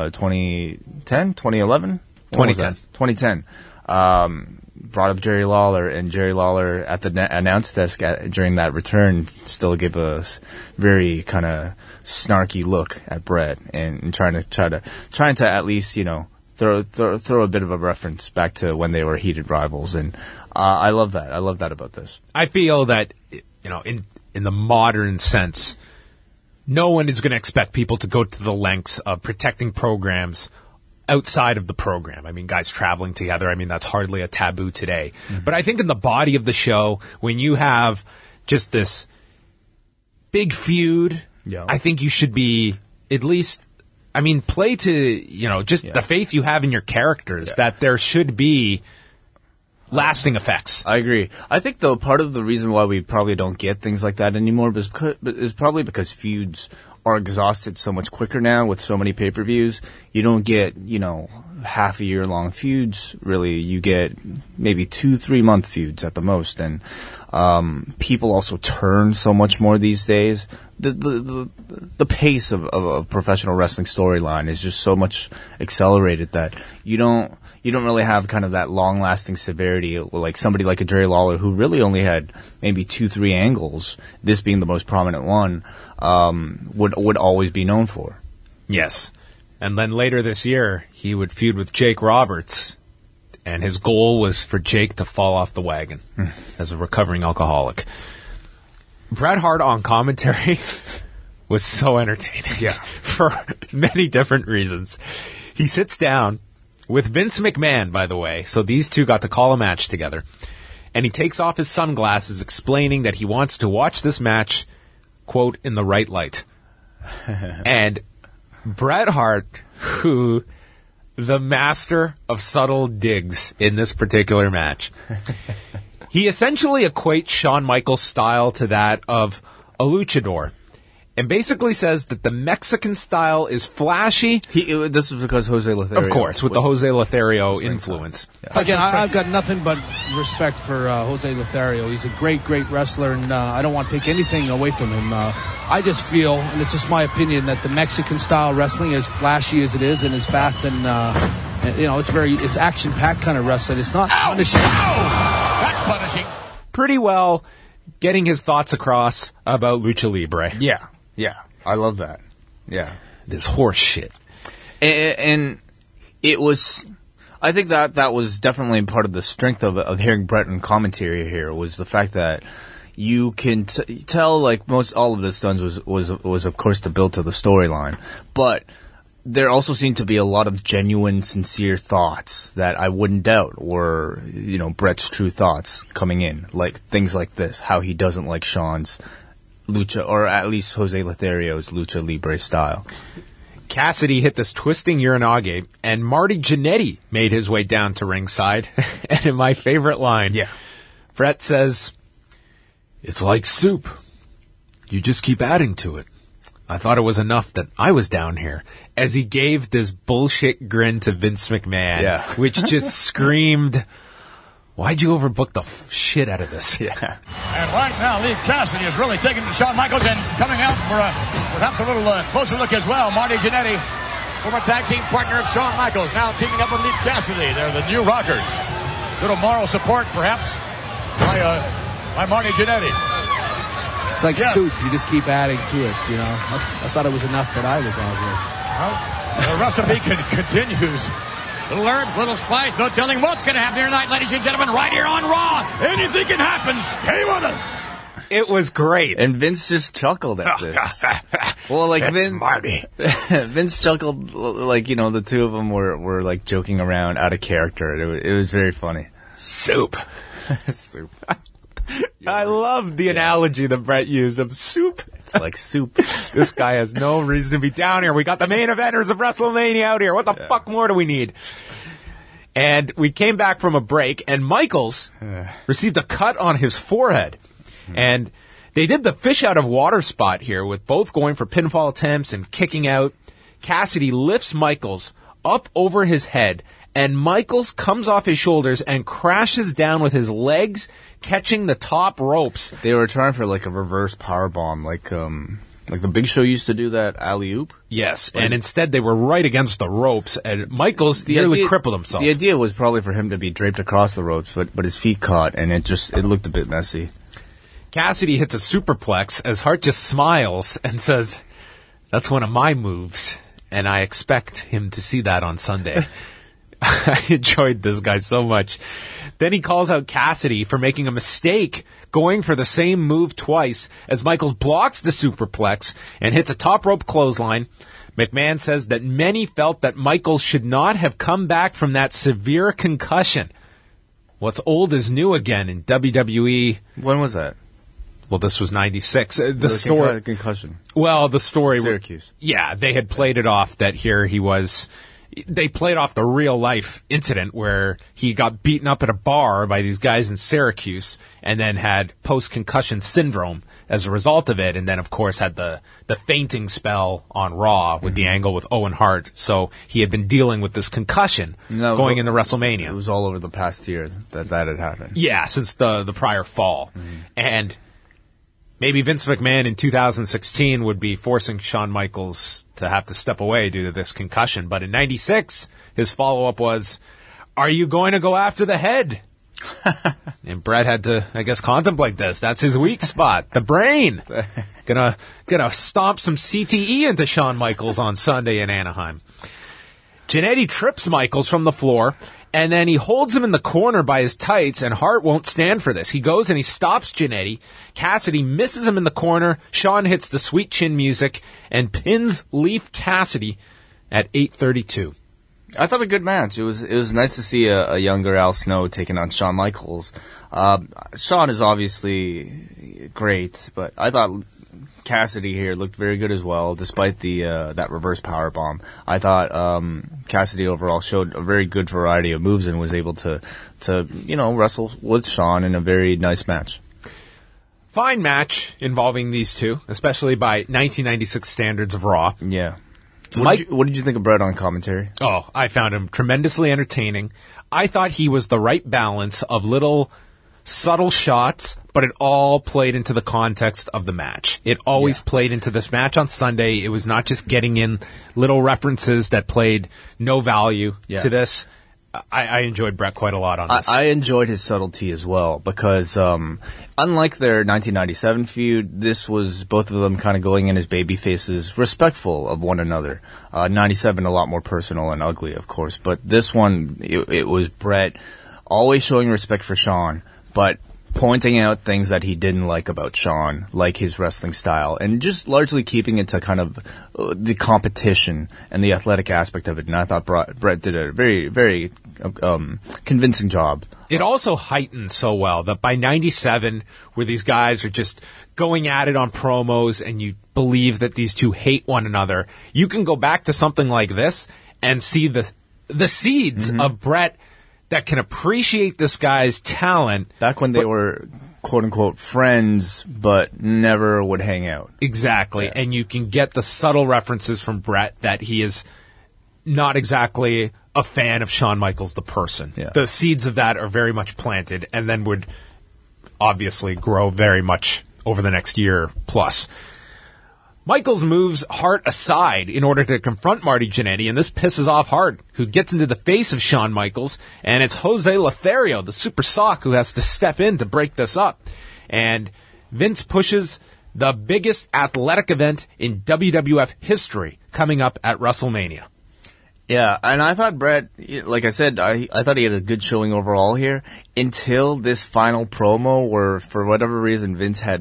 2010, brought up Jerry Lawler, and Jerry Lawler at the announce desk during that return still gave a very kind of snarky look at Bret and trying to at least, you know, throw a bit of a reference back to when they were heated rivals. And I love that. I love that about this. I feel that, you know, in the modern sense, no one is going to expect people to go to the lengths of protecting programs outside of the program. I mean, guys traveling together, I mean, that's hardly a taboo today. But I think in the body of the show, when you have just this big feud, I think you should be at least, I mean, play to, you know, just the faith you have in your characters, that there should be lasting effects. I agree. I think, though, part of the reason why we probably don't get things like that anymore is probably because feuds are exhausted so much quicker now with so many pay-per-views. You don't get, you know, half a year long feuds, really. You get maybe 2-3 month feuds at the most. And people also turn so much more these days. The pace of professional wrestling storyline is just so much accelerated that you don't really have kind of that long-lasting severity like somebody like a Jerry Lawler who really only had maybe 2-3 angles, this being the most prominent one, would always be known for. Yes. And then later this year, he would feud with Jake Roberts, and his goal was for Jake to fall off the wagon as a recovering alcoholic. Bret Hart on commentary was so entertaining for many different reasons. He sits down with Vince McMahon, by the way, so these two got to call a match together, and he takes off his sunglasses explaining that he wants to watch this match, quote, in the right light. And Bret Hart, who the master of subtle digs in this particular match, he essentially equates Shawn Michaels' style to that of a luchador, and basically says that the Mexican style is flashy. This is because Jose Lothario. Of course, with the Jose Lothario influence. Yeah. Again, I've got nothing but respect for Jose Lothario. He's a great wrestler, and I don't want to take anything away from him. I just feel, and it's just my opinion, that the Mexican-style wrestling, as flashy as it is and as fast and, you know, it's action-packed kind of wrestling. It's not punishing. That's punishing. Pretty well getting his thoughts across about Lucha Libre. Yeah, I love that. Yeah. This horse shit. And it was, I think that was definitely part of the strength of hearing Brett in commentary here, was the fact that you can tell, like, all of this done was of course to build to the storyline, but there also seemed to be a lot of genuine, sincere thoughts that I wouldn't doubt were, Brett's true thoughts coming in, like things like this, how he doesn't like Sean's lucha, or at least Jose Lothario's lucha libre style. Cassidy hit this twisting Uranage, and Marty Jannetty made his way down to ringside. And in my favorite line, Brett says, "It's like soup. You just keep adding to it. I thought it was enough that I was down here," as he gave this bullshit grin to Vince McMahon, which just screamed, "Why'd you overbook the shit out of this?" And right now, Lee Cassidy is really taking to Shawn Michaels and coming out for perhaps a little closer look as well. Marty Jannetty, former tag team partner of Shawn Michaels, now teaming up with Lee Cassidy. They're the New Rockers. Little moral support, perhaps, by Marty Jannetty. It's like soup. You just keep adding to it, I thought it was enough that I was on here. Well, the recipe continues. Little herbs, little spice, no telling what's going to happen here tonight, ladies and gentlemen, right here on Raw. Anything can happen. Stay with us. It was great. And Vince just chuckled at this. Well, like, Marty. Vince chuckled, like, the two of them were like joking around out of character. It was very funny. Soup. Soup. I love the analogy that Brett used of soup. It's like soup. This guy has no reason to be down here. We got the main eventers of WrestleMania out here. What the fuck more do we need? And we came back from a break, and Michaels received a cut on his forehead. And they did the fish out of water spot here, with both going for pinfall attempts and kicking out. Cassidy lifts Michaels up over his head, and Michaels comes off his shoulders and crashes down with his legs catching the top ropes. They were trying for like a reverse powerbomb, like the Big Show used to do that alley-oop. Yes, and instead they were right against the ropes, and Michaels nearly crippled himself. The idea was probably for him to be draped across the ropes, but his feet caught, and it looked a bit messy. Cassidy hits a superplex as Hart just smiles and says, "That's one of my moves, and I expect him to see that on Sunday." I enjoyed this guy so much. Then he calls out Cassidy for making a mistake going for the same move twice as Michaels blocks the superplex and hits a top rope clothesline. McMahon says that many felt that Michaels should not have come back from that severe concussion. What's old is new again in WWE. When was that? Well, this was 96. The story concussion. Well, the story Syracuse. Yeah, they had played it off that here he was. They played off the real life incident where he got beaten up at a bar by these guys in Syracuse and then had post-concussion syndrome as a result of it. And then, of course, had the fainting spell on Raw with the angle with Owen Hart. So he had been dealing with this concussion going into WrestleMania. It was all over the past year that had happened. Yeah, since the prior fall. And maybe Vince McMahon in 2016 would be forcing Shawn Michaels to have to step away due to this concussion. But in 96, his follow-up was, "Are you going to go after the head?" And Brett had to, I guess, contemplate this. That's his weak spot, the brain. Gonna stomp some CTE into Shawn Michaels on Sunday in Anaheim. Jannetty trips Michaels from the floor, and then he holds him in the corner by his tights, and Hart won't stand for this. He goes and he stops Jannetty. Cassidy misses him in the corner. Shawn hits the sweet chin music and pins Leaf Cassidy at 8:32. I thought a good match. It was nice to see a younger Al Snow taking on Shawn Michaels. Shawn is obviously great, but I thought Cassidy here looked very good as well, despite that reverse powerbomb. I thought Cassidy overall showed a very good variety of moves and was able to wrestle with Shawn in a very nice match. Fine match involving these two, especially by 1996 standards of Raw. Yeah. What did you think of Brett on commentary? Oh, I found him tremendously entertaining. I thought he was the right balance of little subtle shots, but it all played into the context of the match. It always played into this match on Sunday. It was not just getting in little references that played no value to this. I enjoyed Brett quite a lot on this. I enjoyed his subtlety as well because, unlike their 1997 feud, this was both of them kind of going in as baby faces, respectful of one another. 97 a lot more personal and ugly, of course, but this one, it was Brett always showing respect for Shawn, but pointing out things that he didn't like about Shawn, like his wrestling style, and just largely keeping it to kind of the competition and the athletic aspect of it. And I thought Brett did a very, very convincing job. It also heightened so well that by 97, where these guys are just going at it on promos and you believe that these two hate one another, you can go back to something like this and see the seeds of Brett that can appreciate this guy's talent. Back when they were, quote-unquote, friends, but never would hang out. Exactly. Yeah. And you can get the subtle references from Brett that he is not exactly a fan of Shawn Michaels, the person. Yeah. The seeds of that are very much planted and then would obviously grow very much over the next year plus. Michaels moves Hart aside in order to confront Marty Jannetty, and this pisses off Hart, who gets into the face of Shawn Michaels, and it's Jose Lothario, the super sock, who has to step in to break this up. And Vince pushes the biggest athletic event in WWF history coming up at WrestleMania. Yeah, and I thought Brett, like I said, I thought he had a good showing overall here until this final promo where, for whatever reason,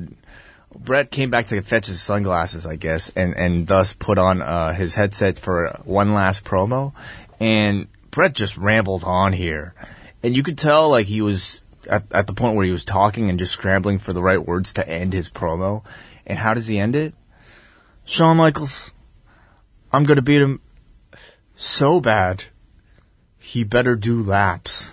Brett came back to fetch his sunglasses, I guess, and thus put on his headset for one last promo. And Brett just rambled on here. And you could tell like he was at the point where he was talking and just scrambling for the right words to end his promo. And how does he end it? Shawn Michaels, I'm going to beat him so bad, he better do laps.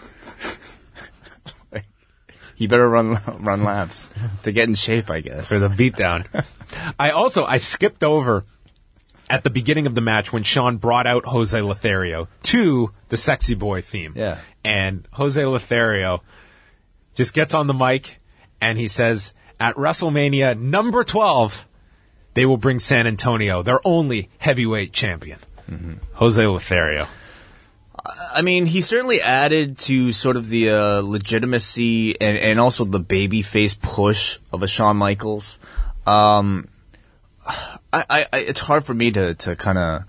He better run laps to get in shape, I guess. For the beatdown. I skipped over at the beginning of the match when Shawn brought out Jose Lothario to the Sexy Boy theme. Yeah. And Jose Lothario just gets on the mic and he says, at WrestleMania number 12, they will bring San Antonio, their only heavyweight champion. Mm-hmm. Jose Lothario. I mean, he certainly added to sort of the legitimacy and also the babyface push of a Shawn Michaels. It's hard for me to kind of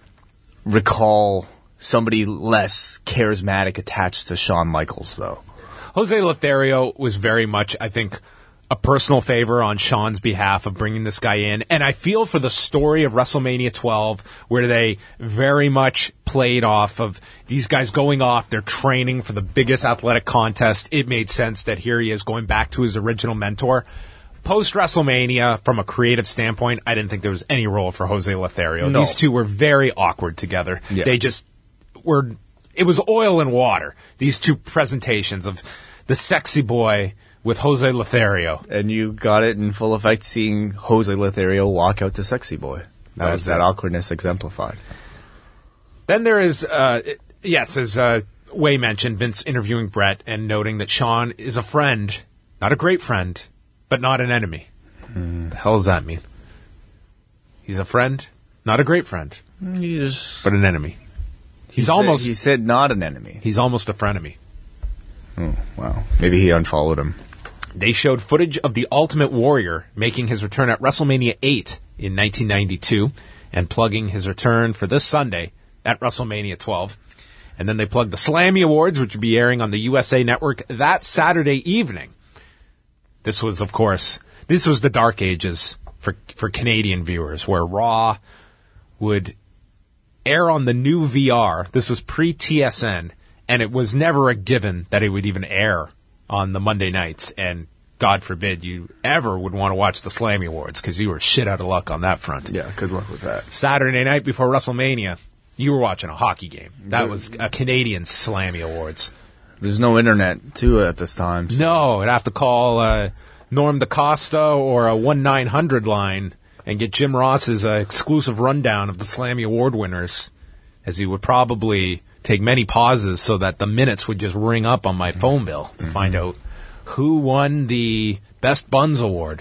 recall somebody less charismatic attached to Shawn Michaels, though. Jose Lothario was very much, I think, a personal favor on Shawn's behalf of bringing this guy in. And I feel for the story of WrestleMania 12, where they very much played off of these guys going off, they're training for the biggest athletic contest. It made sense that here he is going back to his original mentor. Post-WrestleMania, from a creative standpoint, I didn't think there was any role for Jose Lothario. No. These two were very awkward together. Yeah. They just were, it was oil and water, these two presentations of the Sexy Boy with Jose Lothario. And you got it in full effect seeing Jose Lothario walk out to Sexy Boy. That was that awkwardness exemplified. Then there is, as Way mentioned, Vince interviewing Brett and noting that Shawn is a friend, not a great friend, but not an enemy. The hell does that mean? He's a friend, not a great friend, but an enemy. He said not an enemy. He's almost a frenemy. Oh, wow. Maybe he unfollowed him. They showed footage of the Ultimate Warrior making his return at WrestleMania 8 in 1992 and plugging his return for this Sunday at WrestleMania 12. And then they plugged the Slammy Awards, which will be airing on the USA Network that Saturday evening. This was, of course, the dark ages for Canadian viewers, where Raw would air on the new VR. This was pre-TSN, and it was never a given that it would even air on the Monday nights, and God forbid you ever would want to watch the Slammy Awards, because you were shit out of luck on that front. Yeah, good luck with that. Saturday night before WrestleMania, you were watching a hockey game. That was a Canadian Slammy Awards. There's no internet, too, at this time. So. No, I'd have to call Norm DaCosta or a 1-900 line and get Jim Ross's exclusive rundown of the Slammy Award winners, as he would probably take many pauses so that the minutes would just ring up on my phone bill to find out who won the Best Buns Award.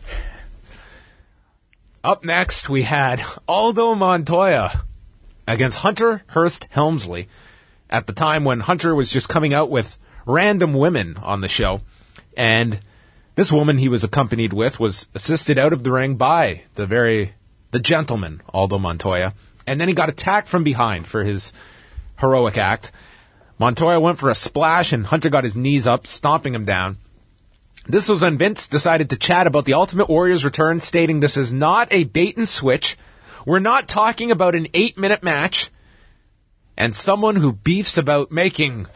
Up next, we had Aldo Montoya against Hunter Hearst Helmsley. at the time when Hunter was just coming out with random women on the show. And this woman he was accompanied with was assisted out of the ring by the gentleman, Aldo Montoya. And then he got attacked from behind for his heroic act. Montoya went for a splash, and Hunter got his knees up, stomping him down. This was when Vince decided to chat about the Ultimate Warrior's return, stating this is not a bait and switch. We're not talking about an 8-minute match. And someone who beefs about making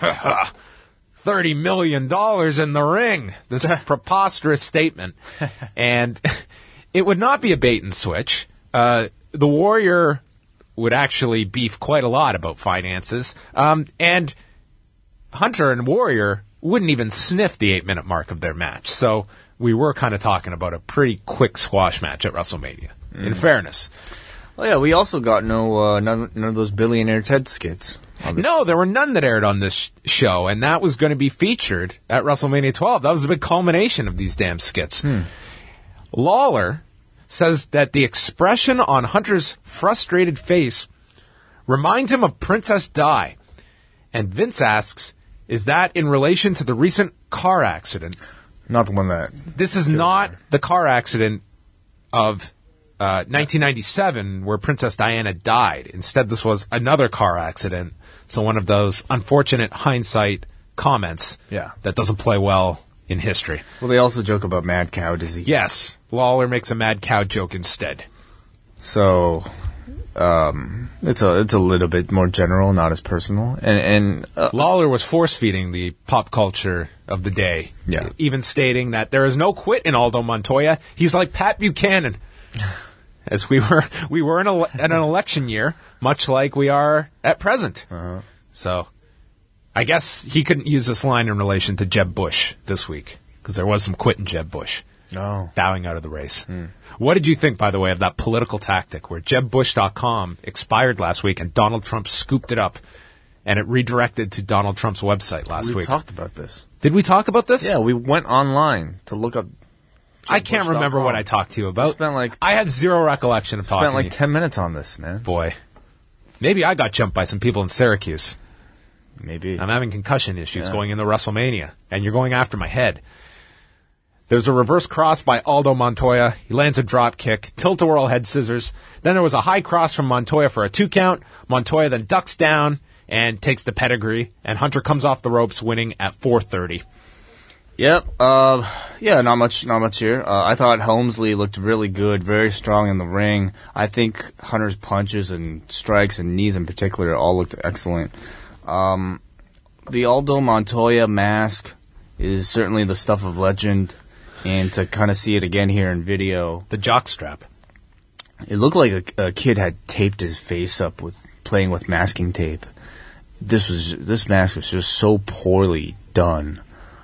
$30 million in the ring. This preposterous statement. And it would not be a bait and switch. The Warrior would actually beef quite a lot about finances. And Hunter and Warrior wouldn't even sniff the 8-minute mark of their match. So we were kind of talking about a pretty quick squash match at WrestleMania, in fairness. Well, yeah, we also got none of those Billionaire Ted skits. No, there were none that aired on this show, and that was going to be featured at WrestleMania 12. That was the big culmination of these damn skits. Lawler says that the expression on Hunter's frustrated face reminds him of Princess Di. And Vince asks, is that in relation to the recent car accident? Not the one that... This is not the car accident of 1997 where Princess Diana died. Instead, this was another car accident. So one of those unfortunate hindsight comments that doesn't play well in history. Well, they also joke about mad cow disease. Yes. Lawler makes a mad cow joke instead. So... it's a little bit more general, not as personal. And Lawler was force-feeding the pop culture of the day. Yeah. Even stating that there is no quit in Aldo Montoya. He's like Pat Buchanan. As we were in an election year, much like we are at present. So I guess he couldn't use this line in relation to Jeb Bush this week, because there was some quitting Jeb Bush. Bowing out of the race. What did you think, by the way, of that political tactic where JebBush.com expired last week and Donald Trump scooped it up and it redirected to Donald Trump's website last week? We talked about this. Did we talk about this? Yeah, we went online to look up I can't remember what I talked to you about. I have zero recollection of talking to you. Spent like 10 minutes on this, man. Boy. Maybe I got jumped by some people in Syracuse. Maybe. I'm having concussion issues going into WrestleMania, and you're going after my head. There's a reverse cross by Aldo Montoya. He lands a drop kick, tilt-a-whirl head scissors. Then there was a high cross from Montoya for a 2 count. Montoya then ducks down and takes the pedigree, and Hunter comes off the ropes, winning at 4:30. Yep. Yeah, not much here. I thought Helmsley looked really good, very strong in the ring. I think Hunter's punches and strikes and knees in particular all looked excellent. The Aldo Montoya mask is certainly the stuff of legend, and to kind of see it again here in video. The jockstrap. It looked like a kid had taped his face up with playing with masking tape. This mask was just so poorly done.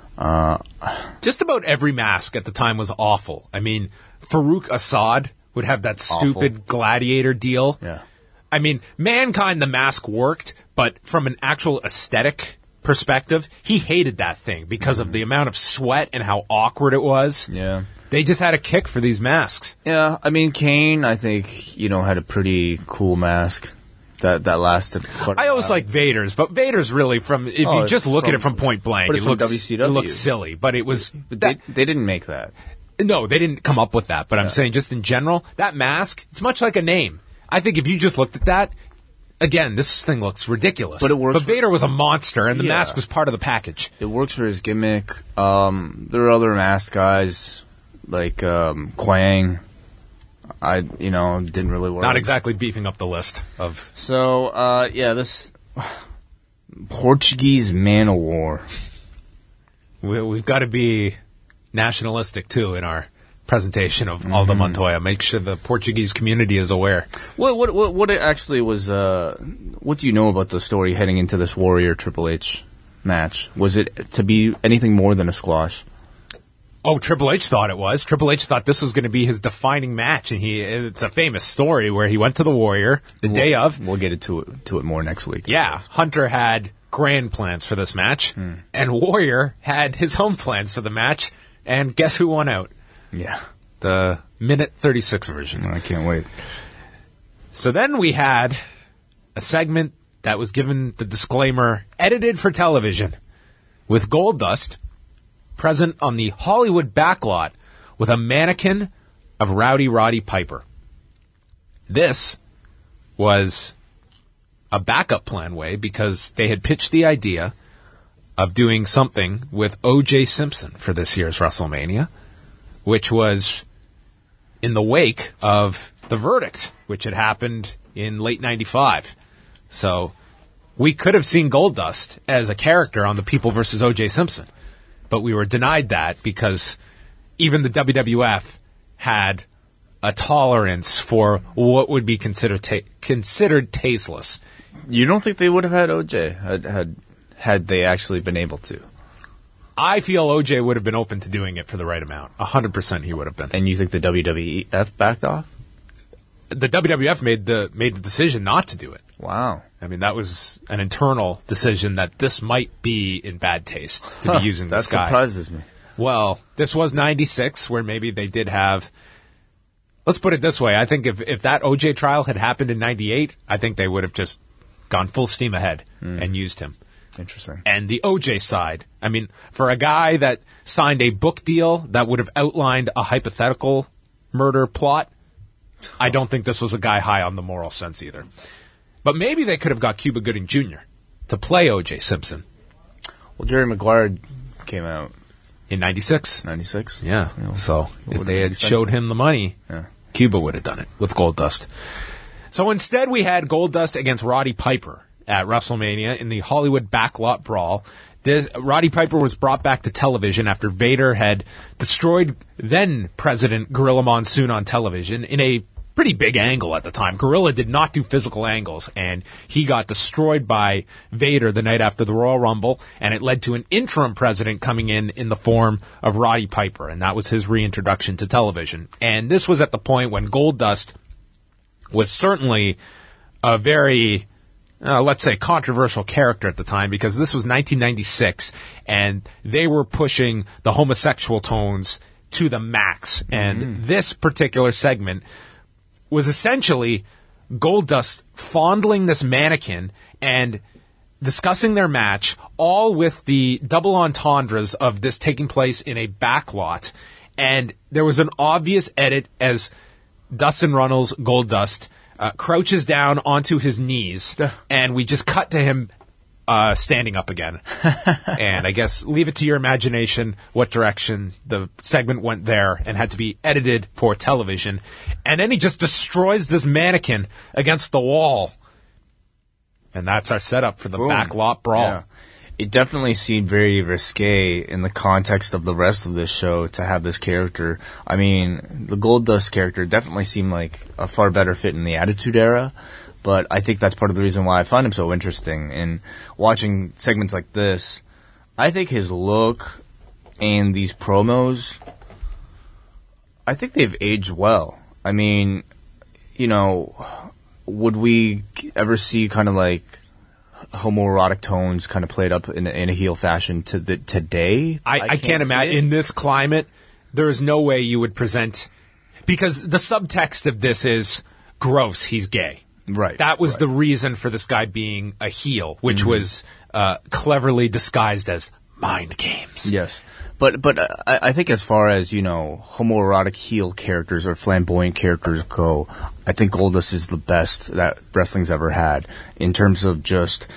Just about every mask at the time was awful. I mean, Farouk Assad would have that stupid gladiator deal. Yeah. I mean, Mankind, the mask worked, but from an actual aesthetic perspective, he hated that thing because of the amount of sweat and how awkward it was. Yeah. They just had a kick for these masks. Yeah, I mean, Kane, I think, had a pretty cool mask. That lasted quite a I always while. like Vader's, but Vader's really if you just look at it from point blank, but it it's from looks WCW. silly. But it was They didn't make that. No, they didn't come up with that. But I'm saying just in general, that mask, it's much like a name. I think if you just looked at that, again, this thing looks ridiculous. But it works. But Vader was a monster, and the mask was part of the package. It works for his gimmick. There are other mask guys like Quang. I didn't really work. Not exactly beefing up the list of. So this Portuguese Man of War. We've got to be nationalistic too in our presentation of Aldo Montoya. Make sure the Portuguese community is aware. What it actually was? What do you know about the story heading into this Warrior Triple H match? Was it to be anything more than a squash? Oh, Triple H thought it was. Triple H thought this was going to be his defining match, and it's a famous story where he went to the Warrior the day of. We'll get to it more next week. Yeah, Hunter had grand plans for this match, and Warrior had his own plans for the match, and guess who won out? Yeah. The minute 36 version. I can't wait. So then we had a segment that was given the disclaimer, edited for television, with Goldust present on the Hollywood backlot with a mannequin of Rowdy Roddy Piper. This was a backup plan way because they had pitched the idea of doing something with O.J. Simpson for this year's WrestleMania, which was in the wake of the verdict, which had happened in late 95. So we could have seen Goldust as a character on The People vs. O.J. Simpson, but we were denied that because even the WWF had a tolerance for what would be considered tasteless. You don't think they would have had OJ had they actually been able to? I feel OJ would have been open to doing it for the right amount. 100% he would have been. And you think the WWF backed off? The WWF made the decision not to do it. Wow. I mean, that was an internal decision that this might be in bad taste to be using this guy. That surprises me. Well, this was 96, where maybe they did have... Let's put it this way. I think if that OJ trial had happened in 98, I think they would have just gone full steam ahead and used him. Interesting. And the OJ side, I mean, for a guy that signed a book deal that would have outlined a hypothetical murder plot, I don't think this was a guy high on the moral sense either. But maybe they could have got Cuba Gooding Jr. to play O.J. Simpson. Well, Jerry Maguire came out in 96. 96? Yeah. So if they had showed him the money, Cuba would have done it with Goldust. So instead we had Goldust against Roddy Piper at WrestleMania in the Hollywood Backlot Brawl. Roddy Piper was brought back to television after Vader had destroyed then-President Gorilla Monsoon on television in a pretty big angle at the time. Gorilla did not do physical angles, and he got destroyed by Vader the night after the Royal Rumble, and it led to an interim president coming in the form of Roddy Piper, and that was his reintroduction to television. And this was at the point when Goldust was certainly a very... let's say controversial character at the time, because this was 1996 and they were pushing the homosexual tones to the max. And this particular segment was essentially Goldust fondling this mannequin and discussing their match, all with the double entendres of this taking place in a backlot. And there was an obvious edit as Dustin Runnels, Goldust, crouches down onto his knees, and we just cut to him standing up again. And I guess leave it to your imagination what direction the segment went there and had to be edited for television. And then he just destroys this mannequin against the wall. And that's our setup for the backlot brawl. Yeah. It definitely seemed very risque in the context of the rest of this show to have this character. I mean, the Goldust character definitely seemed like a far better fit in the Attitude Era, but I think that's part of the reason why I find him so interesting. In watching segments like this, I think his look and these promos, I think they've aged well. I mean, you know, would we ever see kind of like homoerotic tones kind of played up in a heel fashion today? I can't imagine. In this climate, there is no way you would present... Because the subtext of this is, gross, he's gay. Right. That was the reason for this guy being a heel, which was cleverly disguised as mind games. Yes. But I think as far as, you know, homoerotic heel characters or flamboyant characters go, I think Goldust is the best that wrestling's ever had in terms of just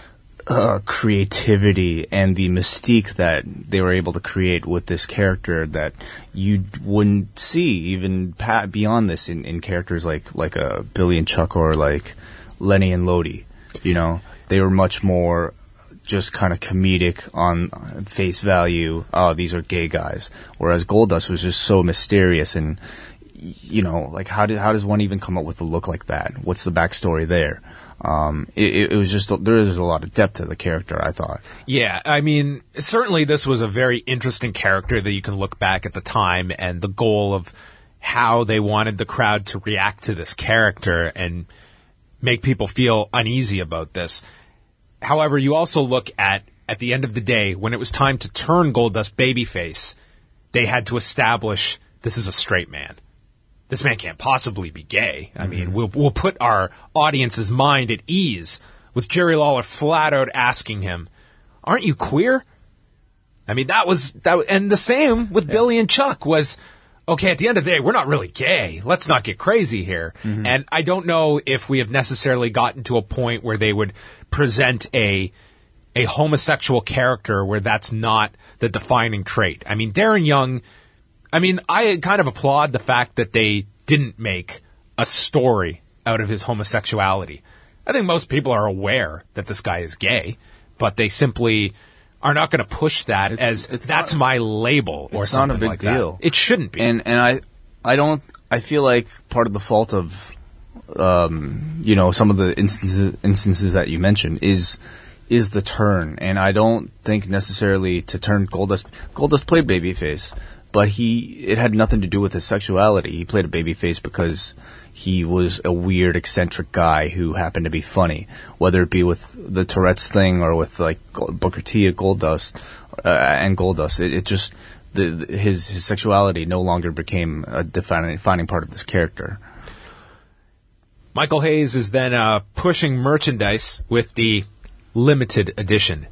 creativity and the mystique that they were able to create with this character that you wouldn't see even beyond this in characters like a Billy and Chuck or like Lenny and Lodi. You know, they were much more just kind of comedic on face value. Oh, these are gay guys. Whereas Goldust was just so mysterious and, you know, like how does one even come up with a look like that? What's the backstory there? It was just, there is a lot of depth to the character, I thought. Yeah, I mean, certainly this was a very interesting character that you can look back at the time and the goal of how they wanted the crowd to react to this character and make people feel uneasy about this. However, you also look at the end of the day, when it was time to turn Goldust babyface, they had to establish this is a straight man. This man can't possibly be gay. I mean, we'll put our audience's mind at ease with Jerry Lawler flat out asking him, "Aren't you queer?" I mean, that was, and the same with Billy and Chuck was, okay, at the end of the day, we're not really gay. Let's not get crazy here. Mm-hmm. And I don't know if we have necessarily gotten to a point where they would present a homosexual character where that's not the defining trait. I mean, Darren Young, I kind of applaud the fact that they didn't make a story out of his homosexuality. I think most people are aware that this guy is gay, but they simply are not going to push that as that's my label or something like that. It's not a big deal. It shouldn't be. And I feel like part of the fault of, some of the instances that you mentioned is the turn. And I don't think necessarily to turn Goldust played babyface, but it had nothing to do with his sexuality. He played a babyface because he was a weird, eccentric guy who happened to be funny, whether it be with the Tourette's thing or with like Booker T at Goldust and Goldust. It just his sexuality no longer became a defining part of this character. Michael Hayes is then pushing merchandise with the limited edition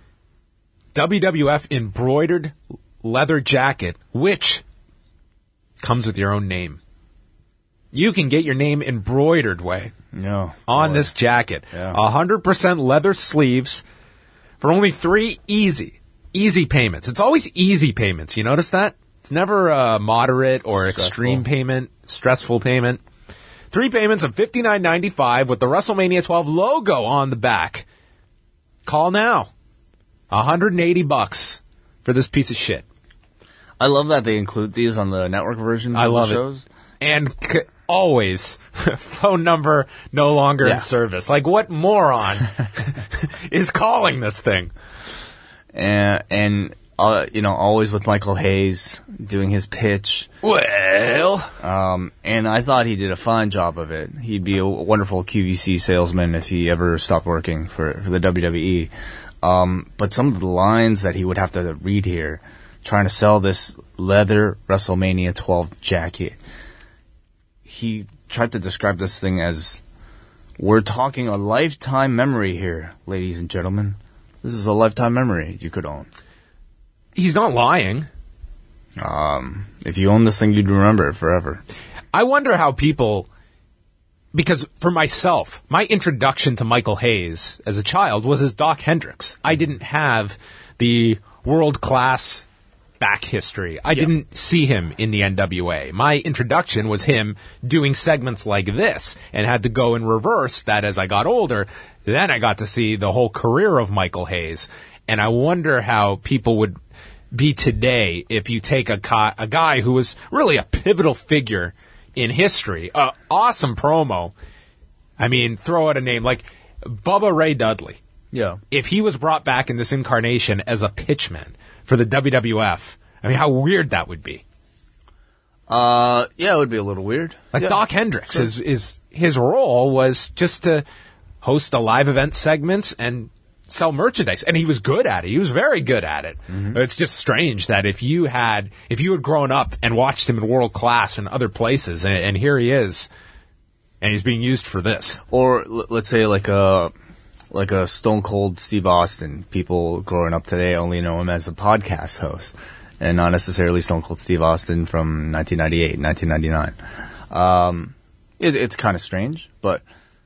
WWF embroidered leather jacket, which comes with your own name. You can get your name embroidered on this jacket. 100% leather sleeves for only 3 easy payments. It's always easy payments. You notice that? It's never a moderate or extreme payment, stressful payment. 3 payments of $59.95 with the WrestleMania 12 logo on the back. Call now. $180 for this piece of shit. I love that they include these on the network versions of the shows. And always, phone number no longer in service. Like, what moron is calling this thing? And always with Michael Hayes doing his pitch. Well. And I thought he did a fine job of it. He'd be a wonderful QVC salesman if he ever stopped working for the WWE. But some of the lines that he would have to read here, trying to sell this leather WrestleMania 12 jacket, he tried to describe this thing as, we're talking a lifetime memory here, ladies and gentlemen. This is a lifetime memory you could own. He's not lying. If you own this thing, you'd remember it forever. I wonder how people, because for myself, my introduction to Michael Hayes as a child was as Doc Hendricks. I didn't have the world-class back history. I didn't see him in the NWA. My introduction was him doing segments like this, and had to go in reverse that as I got older. Then I got to see the whole career of Michael Hayes. And I wonder how people would be today if you take a guy who was really a pivotal figure in history, awesome promo. I mean, throw out a name like Bubba Ray Dudley. Yeah. If he was brought back in this incarnation as a pitchman for the WWF, I mean, how weird that would be. Yeah, it would be a little weird. Like Doc Hendricks, his role was just to host the live event segments and sell merchandise, and he was good at it. He was very good at it. Mm-hmm. It's just strange that if you had grown up and watched him in World Class and other places, and here he is, and he's being used for this. Or let's say like a Stone Cold Steve Austin. People growing up today only know him as a podcast host, and not necessarily Stone Cold Steve Austin from 1998, 1999. It's kind of strange, but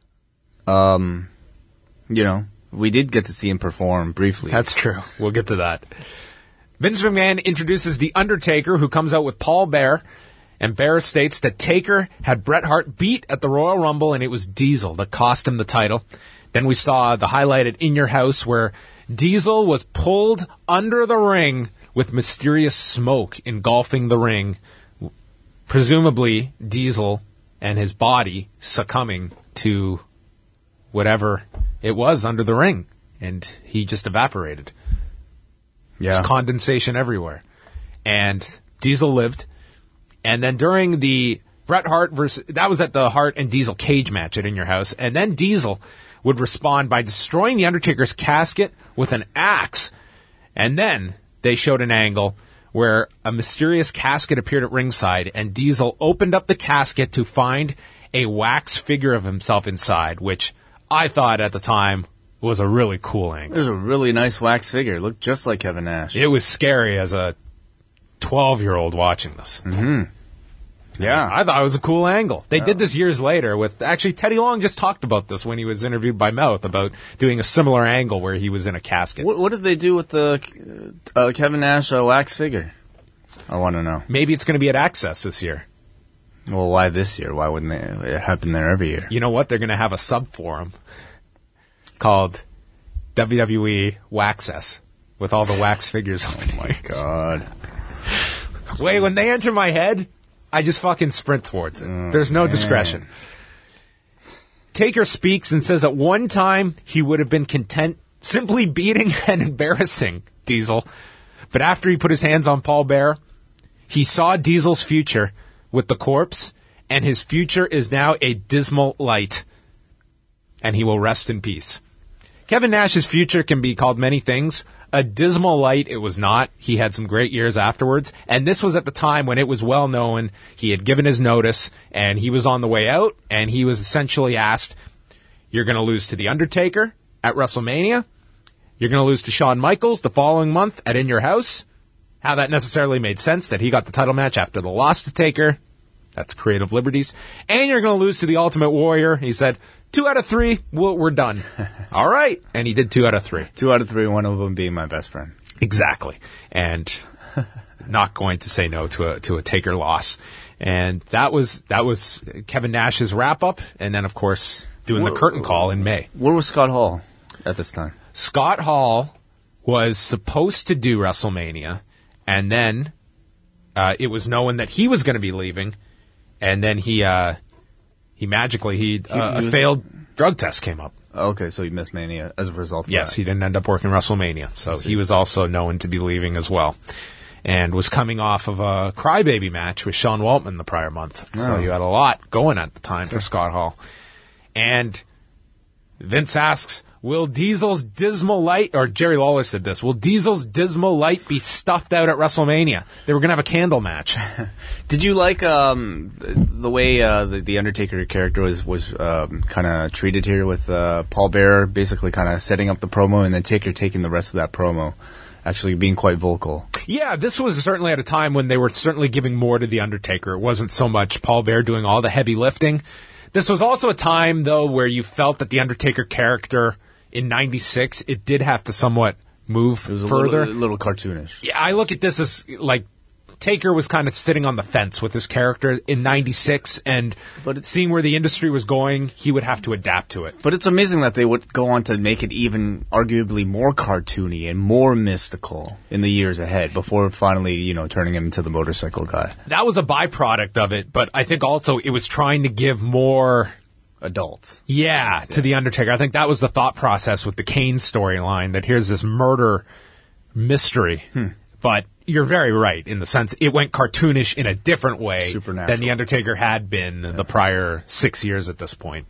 we did get to see him perform briefly. That's true. We'll get to that. Vince McMahon introduces The Undertaker, who comes out with Paul Bearer, and Bearer states that Taker had Bret Hart beat at the Royal Rumble, and it was Diesel that cost him the title. Then we saw the highlighted In Your House, where Diesel was pulled under the ring with mysterious smoke engulfing the ring, presumably Diesel and his body succumbing to whatever it was under the ring, and he just evaporated. Yeah. There's condensation everywhere. And Diesel lived. And then during the Bret Hart that was at the Hart and Diesel cage match at In Your House, and then Diesel would respond by destroying the Undertaker's casket with an axe. And then they showed an angle where a mysterious casket appeared at ringside, and Diesel opened up the casket to find a wax figure of himself inside, which I thought at the time was a really cool It angle. was a really nice wax figure. It looked just like Kevin Nash. It was scary as a 12-year-old watching this. Yeah. I thought it was a cool angle. They did this years later with, actually, Teddy Long just talked about this when he was interviewed by Mouth about doing a similar angle where he was in a casket. What did they do with the Kevin Nash wax figure? I want to know. Maybe it's going to be at Access this year. Well, why this year? Why wouldn't it happen there every year? You know what? They're going to have a sub-forum called WWE Waxess with all the wax figures on it. Oh, my God. Wait, when they enter my head, I just fucking sprint towards it. There's no discretion. Taker speaks and says at one time he would have been content simply beating and embarrassing Diesel. But after he put his hands on Paul Bearer, he saw Diesel's future with the corpse, and his future is now a dismal light. And he will rest in peace. Kevin Nash's future can be called many things. A dismal light, it was not. He had some great years afterwards. And this was at the time when it was well known. He had given his notice, and he was on the way out, and he was essentially asked, you're going to lose to The Undertaker at WrestleMania. You're going to lose to Shawn Michaels the following month at In Your House. How that necessarily made sense that he got the title match after the loss to Taker. That's creative liberties. And you're going to lose to The Ultimate Warrior. He said, 2 out of 3, we're done. All right. And he did 2 out of 3. 2 out of 3, one of them being my best friend. Exactly. And not going to say no to a Taker loss. And that was Kevin Nash's wrap-up. And then, of course, doing the curtain call in May. Where was Scott Hall at this time? Scott Hall was supposed to do WrestleMania, and then it was known that he was going to be leaving, and then a failed drug test came up. Okay, so he missed Mania as a result of Yes, that. he didn't end up working WrestleMania, so he was also known to be leaving as well, and was coming off of a crybaby match with Sean Waltman the prior month. So you had a lot going at the time for Scott Hall. And Vince asks, will Diesel's dismal light, or Jerry Lawler said this, will Diesel's dismal light be stuffed out at WrestleMania? They were going to have a candle match. Did you like the way the Undertaker character was kind of treated here with Paul Bearer basically kind of setting up the promo and then Taker taking the rest of that promo, actually being quite vocal? Yeah, this was certainly at a time when they were certainly giving more to the Undertaker. It wasn't so much Paul Bearer doing all the heavy lifting. This was also a time, though, where you felt that the Undertaker character in 96, it did have to somewhat move further. A little cartoonish. Yeah, I look at this as like Taker was kind of sitting on the fence with his character in 96, and seeing where the industry was going, he would have to adapt to it. But it's amazing that they would go on to make it even arguably more cartoony and more mystical in the years ahead before finally, turning him into the motorcycle guy. That was a byproduct of it, but I think also it was trying to give more adults. Yeah, to The Undertaker. I think that was the thought process with the Kane storyline, that here's this murder mystery. But you're very right in the sense it went cartoonish in a different way than The Undertaker had been the prior 6 years at this point.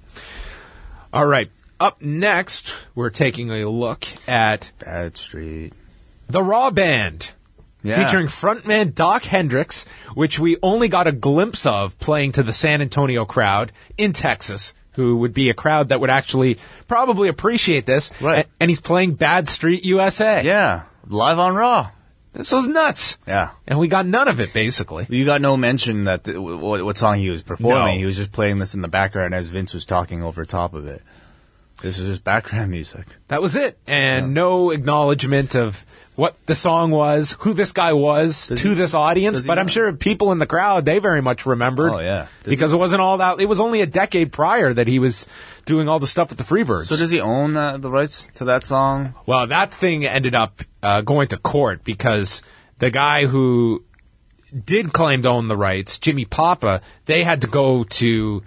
All right. Up next, we're taking a look at Bad Street. The Raw Band. Yeah. Featuring frontman Doc Hendricks, which we only got a glimpse of playing to the San Antonio crowd in Texas, who would be a crowd that would actually probably appreciate this. Right. And he's playing Bad Street USA. Yeah. Live on Raw. This was nuts. Yeah. And we got none of it, basically. You got no mention that what song he was performing. No. He was just playing this in the background as Vince was talking over top of it. This is just background music. That was it. And no acknowledgement of what the song was, who this guy was this audience. But I'm sure people in the crowd, they very much remembered. Oh, yeah. Because it wasn't all that. It was only a decade prior that he was doing all the stuff with the Freebirds. So does he own the rights to that song? Well, that thing ended up going to court because the guy who did claim to own the rights, Jimmy Papa, they had to go to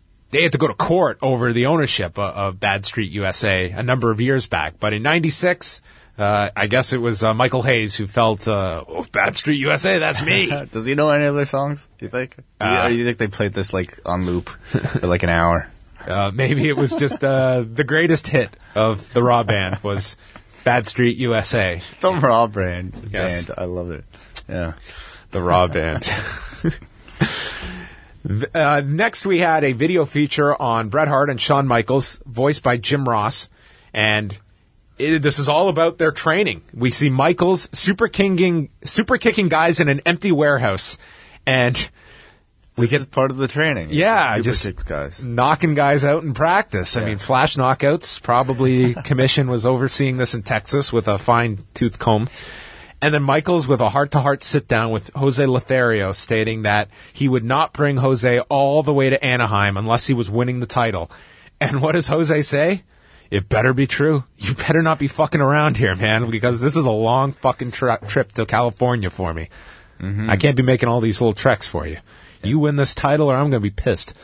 court over the ownership of Bad Street USA a number of years back. But in 96, I guess it was Michael Hayes who felt, Bad Street USA, that's me. Does he know any other songs, do you think? Or do you think they played this on loop for an hour? Maybe it was just the greatest hit of the Raw Band was Bad Street USA. The Raw Band. Yes. I love it. Yeah. The Raw Band. Next, we had a video feature on Bret Hart and Shawn Michaels, voiced by Jim Ross. And this is all about their training. We see Michaels super kicking guys in an empty warehouse. And this is part of the training. Yeah, Super just kicks guys. knocking guys out in practice. I mean, flash knockouts. Probably commission was overseeing this in Texas with a fine-tooth comb. And then Michaels with a heart-to-heart sit-down with Jose Lothario, stating that he would not bring Jose all the way to Anaheim unless he was winning the title. And what does Jose say? It better be true. You better not be fucking around here, man, because this is a long fucking trip to California for me. Mm-hmm. I can't be making all these little treks for you. You win this title or I'm going to be pissed.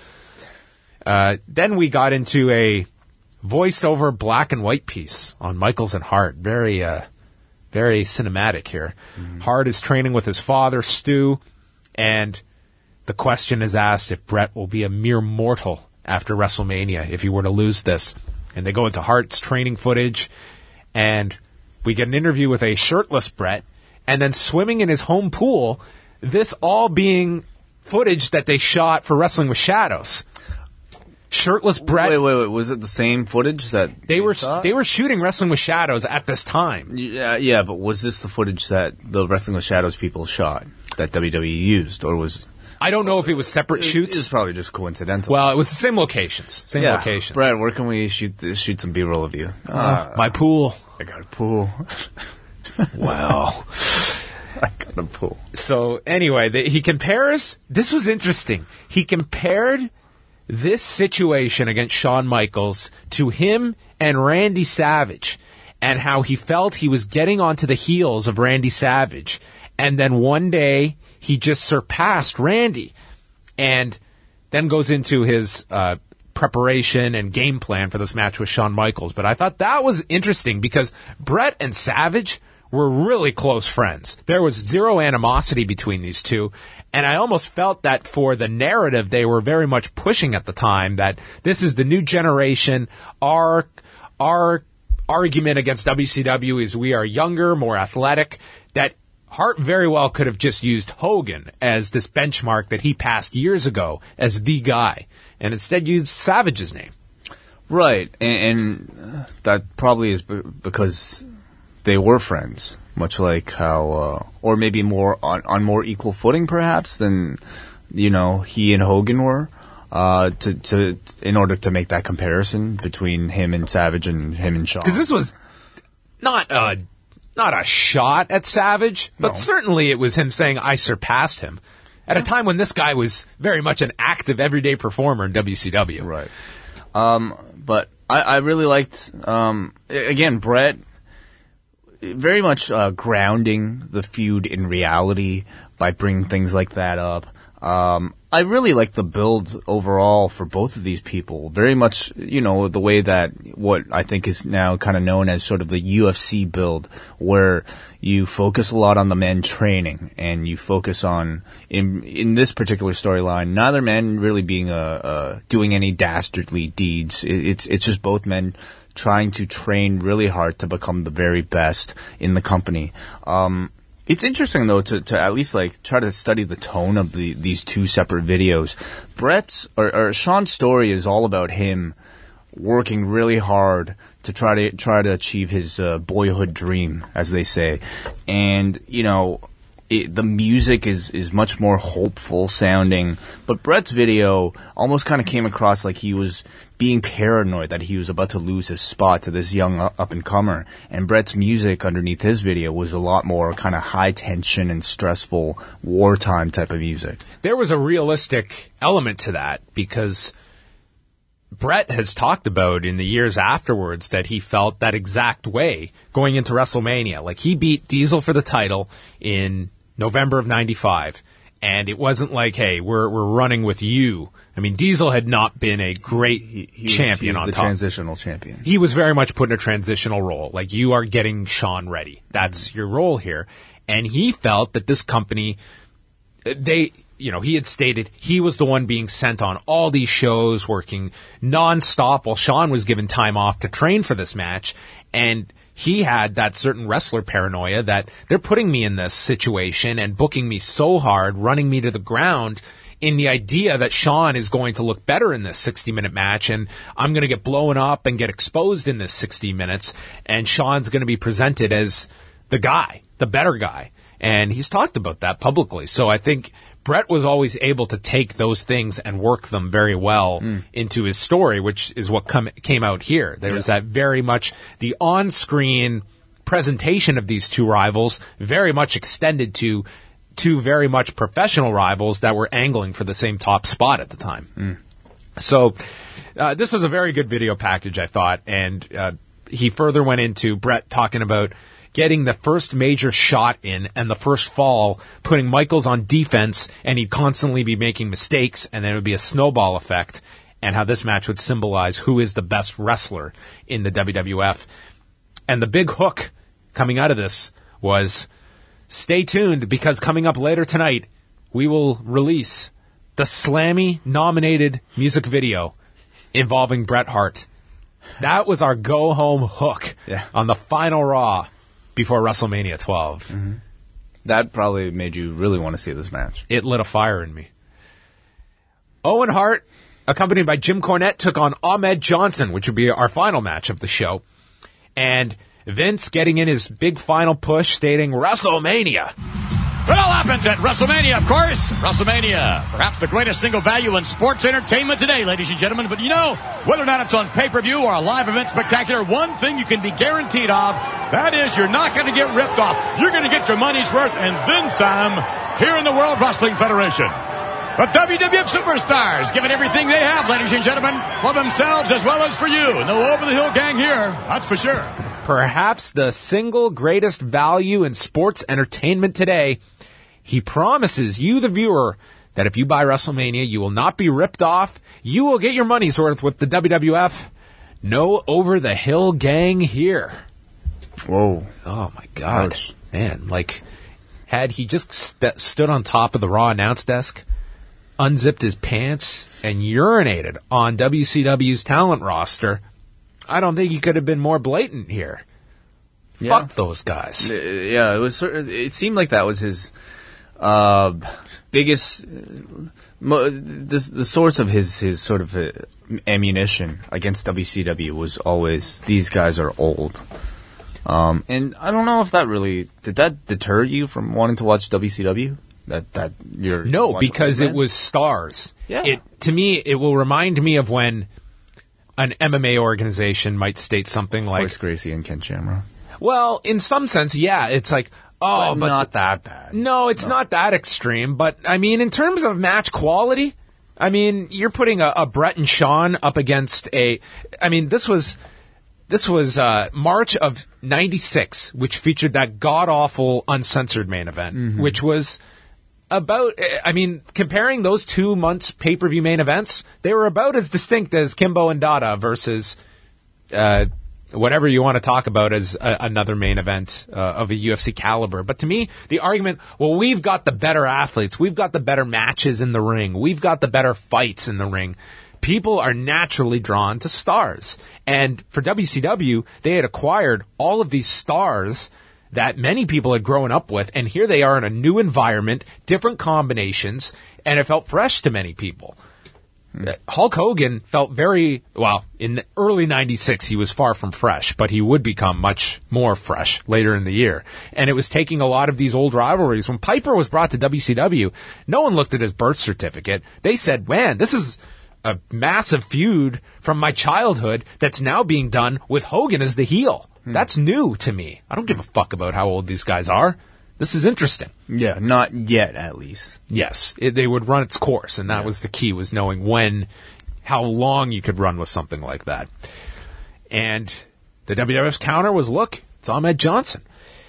Then we got into a voiced-over black and white piece on Michaels and Hart. Very cinematic here. Mm-hmm. Hart is training with his father, Stu, and the question is asked if Bret will be a mere mortal after WrestleMania if he were to lose this. And they go into Hart's training footage, and we get an interview with a shirtless Bret, and then swimming in his home pool, this all being footage that they shot for Wrestling with Shadows. Shirtless Bret. Wait. Was it the same footage that they were shooting Wrestling with Shadows at this time? Yeah, but was this the footage that the Wrestling with Shadows people shot that WWE used, or was? I don't know if it was separate shoots. It was probably just coincidental. Well, it was the same locations. Locations. Brad, where can we shoot some B-roll of you? My pool. I got a pool. Wow. I got a pool. So anyway, he compares. This was interesting. He compared this situation against Shawn Michaels to him and Randy Savage, and how he felt he was getting onto the heels of Randy Savage, and then one day he just surpassed Randy, and then goes into his preparation and game plan for this match with Shawn Michaels. But I thought that was interesting because Bret and Savage were really close friends. There was zero animosity between these two, and I almost felt that for the narrative they were very much pushing at the time, that this is the new generation. Our argument against WCW is we are younger, more athletic, that Hart very well could have just used Hogan as this benchmark that he passed years ago as the guy, and instead used Savage's name. Right, and that probably is because they were friends, much like how, or maybe more on more equal footing, perhaps, than he and Hogan were. In order to make that comparison between him and Savage and him and Shawn, because this was not a shot at Savage, but certainly it was him saying, I surpassed him, at a time when this guy was very much an active, everyday performer in WCW. Right. But I really liked, again, Bret very much grounding the feud in reality by bringing things like that up. I really like the build overall for both of these people. Very much, the way that what I think is now kind of known as sort of the UFC build, where you focus a lot on the men training, and you focus on, in this particular storyline, neither man really being doing any dastardly deeds. It's just both men trying to train really hard to become the very best in the company. It's interesting, though, to at least try to study the tone of these two separate videos. Bret's or Shawn's story is all about him working really hard to try to achieve his boyhood dream, as they say, and the music is much more hopeful sounding. But Bret's video almost kind of came across like he was being paranoid that he was about to lose his spot to this young up-and-comer. And Bret's music underneath his video was a lot more kind of high-tension and stressful wartime type of music. There was a realistic element to that, because Bret has talked about in the years afterwards that he felt that exact way going into WrestleMania. Like, he beat Diesel for the title in November of 95, and it wasn't like, hey, we're running with you. I mean, Diesel had not been a great champion on top. He was the transitional champion. He was very much put in a transitional role. Like, you are getting Shawn ready. That's your role here. And he felt that this company, he had stated he was the one being sent on all these shows, working nonstop while Shawn was given time off to train for this match. And he had that certain wrestler paranoia that they're putting me in this situation and booking me so hard, running me to the ground in the idea that Shawn is going to look better in this 60-minute match, and I'm going to get blown up and get exposed in this 60 minutes, and Shawn's going to be presented as the guy, the better guy. And he's talked about that publicly. So I think Brett was always able to take those things and work them very well into his story, which is what came out here. There was that very much the on-screen presentation of these two rivals very much extended to two very much professional rivals that were angling for the same top spot at the time. So this was a very good video package, I thought. And he further went into Brett talking about getting the first major shot in and the first fall, putting Michaels on defense, and he'd constantly be making mistakes, and then it would be a snowball effect, and how this match would symbolize who is the best wrestler in the WWF. And the big hook coming out of this was, stay tuned, because coming up later tonight, we will release the Slammy-nominated music video involving Bret Hart. That was our go-home hook on the final Raw before WrestleMania 12. That probably made you really want to see this match. It lit a fire in me. Owen Hart, accompanied by Jim Cornette, took on Ahmed Johnson, which would be our final match of the show. And Vince getting in his big final push, stating WrestleMania. It all happens at WrestleMania, of course. WrestleMania, perhaps the greatest single value in sports entertainment today, ladies and gentlemen. But you know, whether or not it's on pay-per-view or a live event spectacular, one thing you can be guaranteed of, that is you're not going to get ripped off. You're going to get your money's worth and then some here in the World Wrestling Federation. The WWF Superstars giving everything they have, ladies and gentlemen, for themselves as well as for you. No over-the-hill gang here, that's for sure. Perhaps the single greatest value in sports entertainment today. He promises you, the viewer, that if you buy WrestleMania, you will not be ripped off. You will get your money's worth with the WWF. No over-the-hill gang here. Whoa. Oh, my God. Ouch. Man, like, had he just stood on top of the Raw announce desk, unzipped his pants, and urinated on WCW's talent roster, I don't think he could have been more blatant here. Yeah. Fuck those guys. Yeah, it seemed like that was his biggest, the source of his sort of ammunition against WCW was always, these guys are old. And I don't know if that really, did that deter you from wanting to watch WCW? That you're No, because it was stars. Yeah. To me, it will remind me of when an MMA organization might state something like Horace Gracie and Ken Shamrock. Well, in some sense, yeah. It's like, but not that bad. No, it's not that extreme. But, I mean, in terms of match quality, I mean, you're putting a Brett and Shawn up against this was March of 96, which featured that god-awful uncensored main event, which was about, comparing those 2 months pay-per-view main events, they were about as distinct as Kimbo and Dada versus whatever you want to talk about as another main event of a UFC caliber. But to me, the argument, well, we've got the better athletes, we've got the better matches in the ring, we've got the better fights in the ring. People are naturally drawn to stars. And for WCW, they had acquired all of these stars that many people had grown up with, and here they are in a new environment, different combinations, and it felt fresh to many people. Hulk Hogan felt in the early 96, he was far from fresh, but he would become much more fresh later in the year. And it was taking a lot of these old rivalries. When Piper was brought to WCW, no one looked at his birth certificate. They said, man, this is a massive feud from my childhood that's now being done with Hogan as the heel. That's new to me. I don't give a fuck about how old these guys are. This is interesting. Yeah, not yet, at least. Yes, they would run its course, and that was the key, was knowing how long you could run with something like that. And the WWF's counter was, look, it's Ahmed Johnson.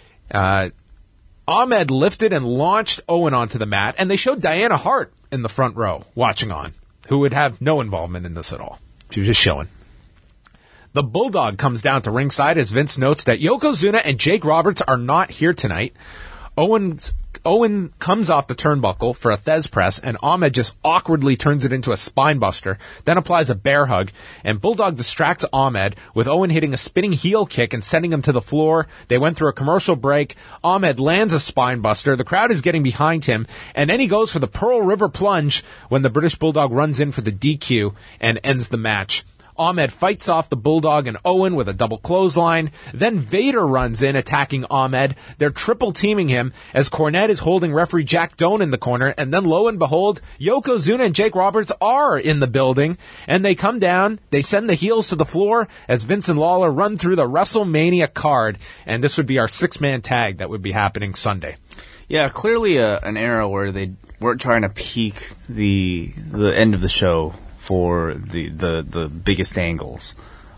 Ahmed lifted and launched Owen onto the mat, and they showed Diana Hart in the front row watching on, who would have no involvement in this at all. She was just showing. The Bulldog comes down to ringside as Vince notes that Yokozuna and Jake Roberts are not here tonight. Owen comes off the turnbuckle for a Thez press, and Ahmed just awkwardly turns it into a spinebuster, then applies a bear hug, and Bulldog distracts Ahmed, with Owen hitting a spinning heel kick and sending him to the floor. They went through a commercial break. Ahmed lands a spinebuster. The crowd is getting behind him, and then he goes for the Pearl River plunge when the British Bulldog runs in for the DQ and ends the match. Ahmed fights off the Bulldog and Owen with a double clothesline. Then Vader runs in, attacking Ahmed. They're triple teaming him as Cornette is holding referee Jack Doan in the corner. And then lo and behold, Yokozuna and Jake Roberts are in the building. And they come down. They send the heels to the floor as Vince and Lawler run through the WrestleMania card. And this would be our 6-man tag that would be happening Sunday. Yeah, clearly an era where they weren't trying to peak the end of the show for the biggest angles.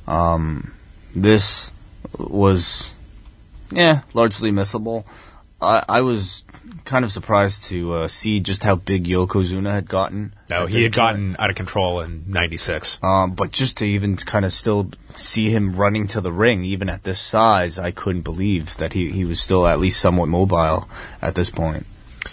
This was, largely missable. I was kind of surprised to see just how big Yokozuna had gotten. No, he had gotten out of control in 96. But just to even kind of still see him running to the ring, even at this size, I couldn't believe that he was still at least somewhat mobile at this point.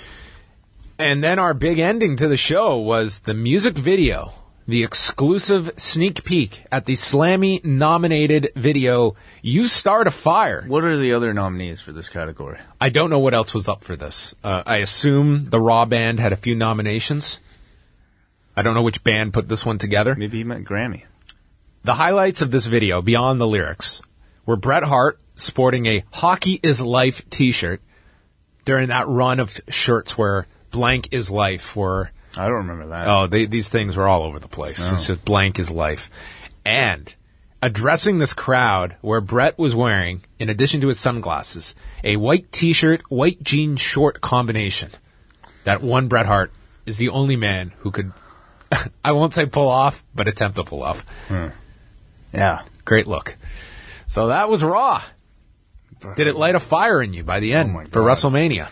And then our big ending to the show was the music video. The exclusive sneak peek at the Slammy-nominated video, You Start a Fire. What are the other nominees for this category? I don't know what else was up for this. I assume the Raw band had a few nominations. I don't know which band put this one together. Maybe he meant Grammy. The highlights of this video, beyond the lyrics, were Bret Hart sporting a Hockey is Life t-shirt during that run of shirts where blank is life were... I don't remember that. Oh, these things were all over the place. Oh. It's just blank is life. And addressing this crowd where Bret was wearing, in addition to his sunglasses, a white t-shirt, white jean short combination. That one Bret Hart is the only man who could, I won't say pull off, but attempt to pull off. Yeah. Great look. So that was Raw. Did it light a fire in you by the end for WrestleMania?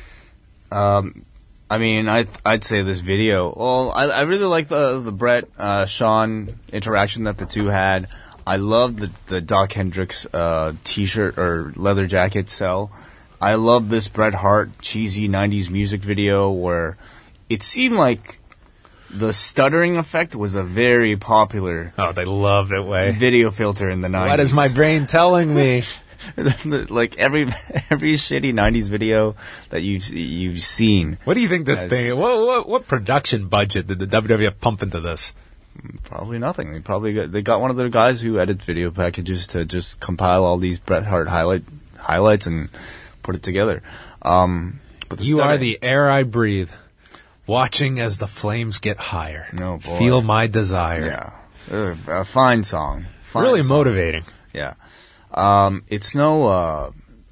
I mean, I'd say this video. Well, I really like the Bret Shawn interaction that the two had. I love the Doc Hendricks t-shirt or leather jacket sell. I love this Bret Hart cheesy 90s music video where it seemed like the stuttering effect was a very popular. Oh, they loved it way. Video filter in the 90s. What is my brain telling me? Like every shitty 90s video that you've seen. What do you think this thing? What production budget did the WWF pump into this? Probably nothing. They got one of their guys who edits video packages to just compile all these Bret Hart highlights and put it together. But you are the air I breathe, watching as the flames get higher. No boy. Feel my desire. Yeah, a fine song. Really motivating. Yeah. It's no.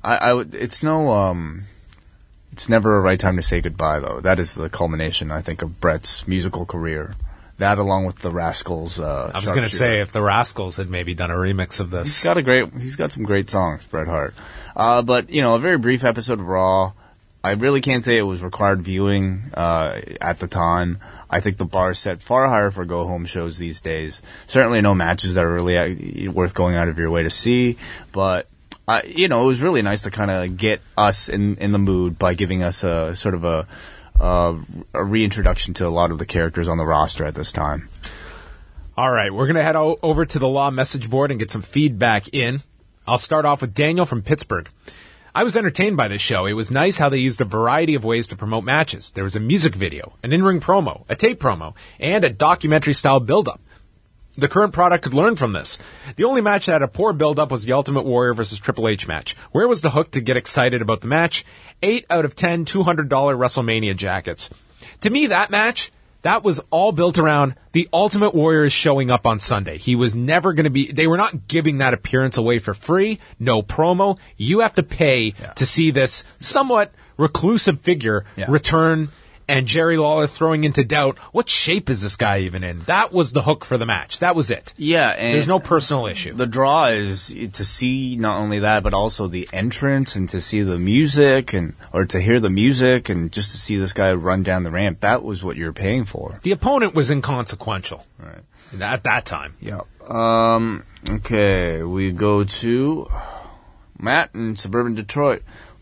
It's never a right time to say goodbye, though. That is the culmination, I think, of Bret's musical career. That, along with the Rascals. I was going to say, if the Rascals had maybe done a remix of this, he's got some great songs, Bret Hart. But a very brief episode of Raw. I really can't say it was required viewing at the time. I think the bar is set far higher for go-home shows these days. Certainly no matches that are really worth going out of your way to see. But, it was really nice to kind of get us in the mood by giving us a sort of a reintroduction to a lot of the characters on the roster at this time. All right, we're going to head over to the Law message board and get some feedback in. I'll start off with Daniel from Pittsburgh. I was entertained by this show. It was nice how they used a variety of ways to promote matches. There was a music video, an in-ring promo, a tape promo, and a documentary-style build-up. The current product could learn from this. The only match that had a poor build-up was the Ultimate Warrior versus Triple H match. Where was the hook to get excited about the match? 8 out of 10 $200 WrestleMania jackets. To me, that match, that was all built around the Ultimate Warrior showing up on Sunday. He was never going to be... They were not giving that appearance away for free. No promo. You have to pay to see this somewhat reclusive figure return, and Jerry Lawler throwing into doubt, what shape is this guy even in? That was the hook for the match. That was it. Yeah. And there's no personal issue. The draw is to see not only that, but also the entrance and to see the music or to hear the music and just to see this guy run down the ramp. That was what you're paying for. The opponent was inconsequential. Right. At that time. Yeah. Okay. We go to Matt in suburban Detroit.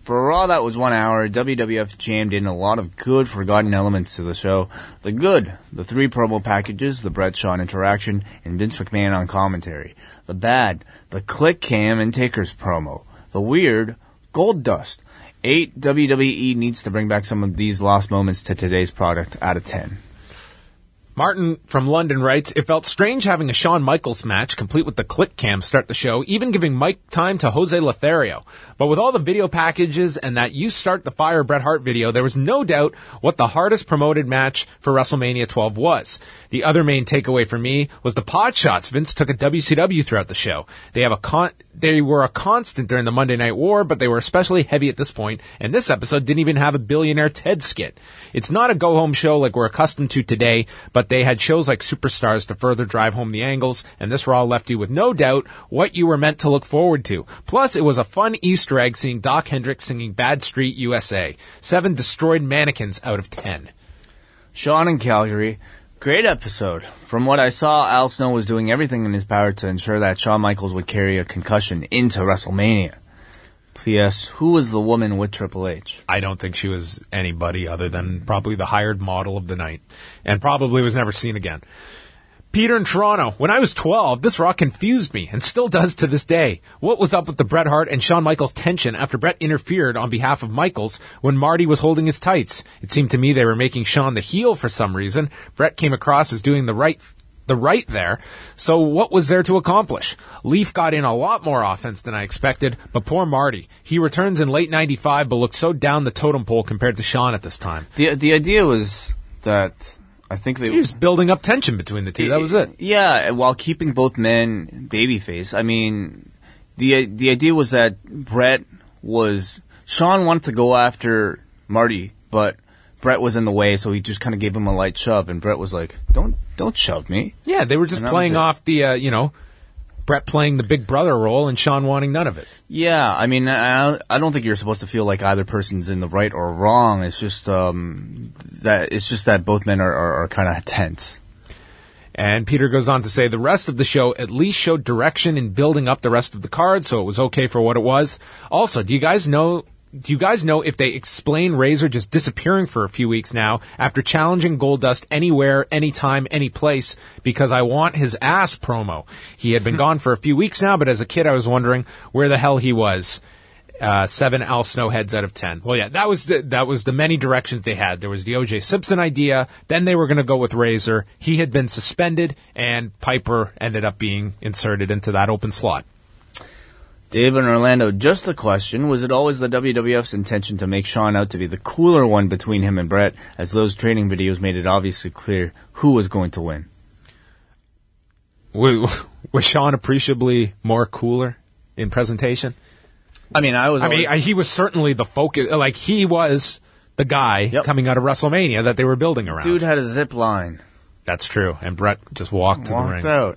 For a Raw that was 1 hour, WWF jammed in a lot of good, forgotten elements to the show. The good, the 3 promo packages, the Bret Shawn interaction, and Vince McMahon on commentary. The bad, the Click Cam and Taker's promo. The weird, Goldust. 8, WWE needs to bring back some of these lost moments to today's product out of 10. Martin from London writes, it felt strange having a Shawn Michaels match complete with the click cam start the show, even giving Mike time to Jose Lothario. But with all the video packages and that You Start the Fire Bret Hart video, there was no doubt what the hardest promoted match for WrestleMania 12 was. The other main takeaway for me was the pot shots Vince took at WCW throughout the show. They were a constant during the Monday Night War, but they were especially heavy at this point, and this episode didn't even have a Billionaire Ted skit. It's not a go-home show like we're accustomed to today, but they had shows like Superstars to further drive home the angles, and this Raw left you with no doubt what you were meant to look forward to. Plus, it was a fun Easter egg seeing Doc Hendricks singing Bad Street USA. 7 destroyed mannequins out of 10. Shawn in Calgary. Great episode. From what I saw, Al Snow was doing everything in his power to ensure that Shawn Michaels would carry a concussion into WrestleMania. P.S. Who was the woman with Triple H? I don't think she was anybody other than probably the hired model of the night, and probably was never seen again. Peter in Toronto. When I was 12, this Raw confused me, and still does to this day. What was up with the Bret Hart and Shawn Michaels tension after Bret interfered on behalf of Michaels when Marty was holding his tights? It seemed to me they were making Shawn the heel for some reason. Bret came across as doing the right there. So what was there to accomplish? Leaf got in a lot more offense than I expected, but poor Marty. He returns in late 95, but looked so down the totem pole compared to Shawn at this time. The idea was that I think they he was building up tension between the two. That was it. Yeah, while keeping both men babyface. I mean, the idea was that Shawn wanted to go after Marty, but Bret was in the way, so he just kind of gave him a light shove, and Bret was like, "Don't shove me." Yeah, they were just playing off the Bret playing the big brother role and Shawn wanting none of it. Yeah, I mean, I don't think you're supposed to feel like either person's in the right or wrong. It's just that both men are kind of tense. And Peter goes on to say the rest of the show at least showed direction in building up the rest of the card, so it was okay for what it was. Also, do you guys know if they explain Razor just disappearing for a few weeks now after challenging Goldust anywhere, anytime, any place because I want his ass promo? He had been gone for a few weeks now, but as a kid I was wondering where the hell he was. 7 Al Snow heads out of 10. Well, yeah, that was the many directions they had. There was the O.J. Simpson idea. Then they were going to go with Razor. He had been suspended, and Piper ended up being inserted into that open slot. Dave in Orlando, just a question. Was it always the WWF's intention to make Shawn out to be the cooler one between him and Bret, as those training videos made it obviously clear who was going to win? Was Shawn appreciably more cooler in presentation? I mean, he was certainly the focus. Like, he was the guy coming out of WrestleMania that they were building around. Dude had a zip line. That's true. And Bret just walked to the ring. Out.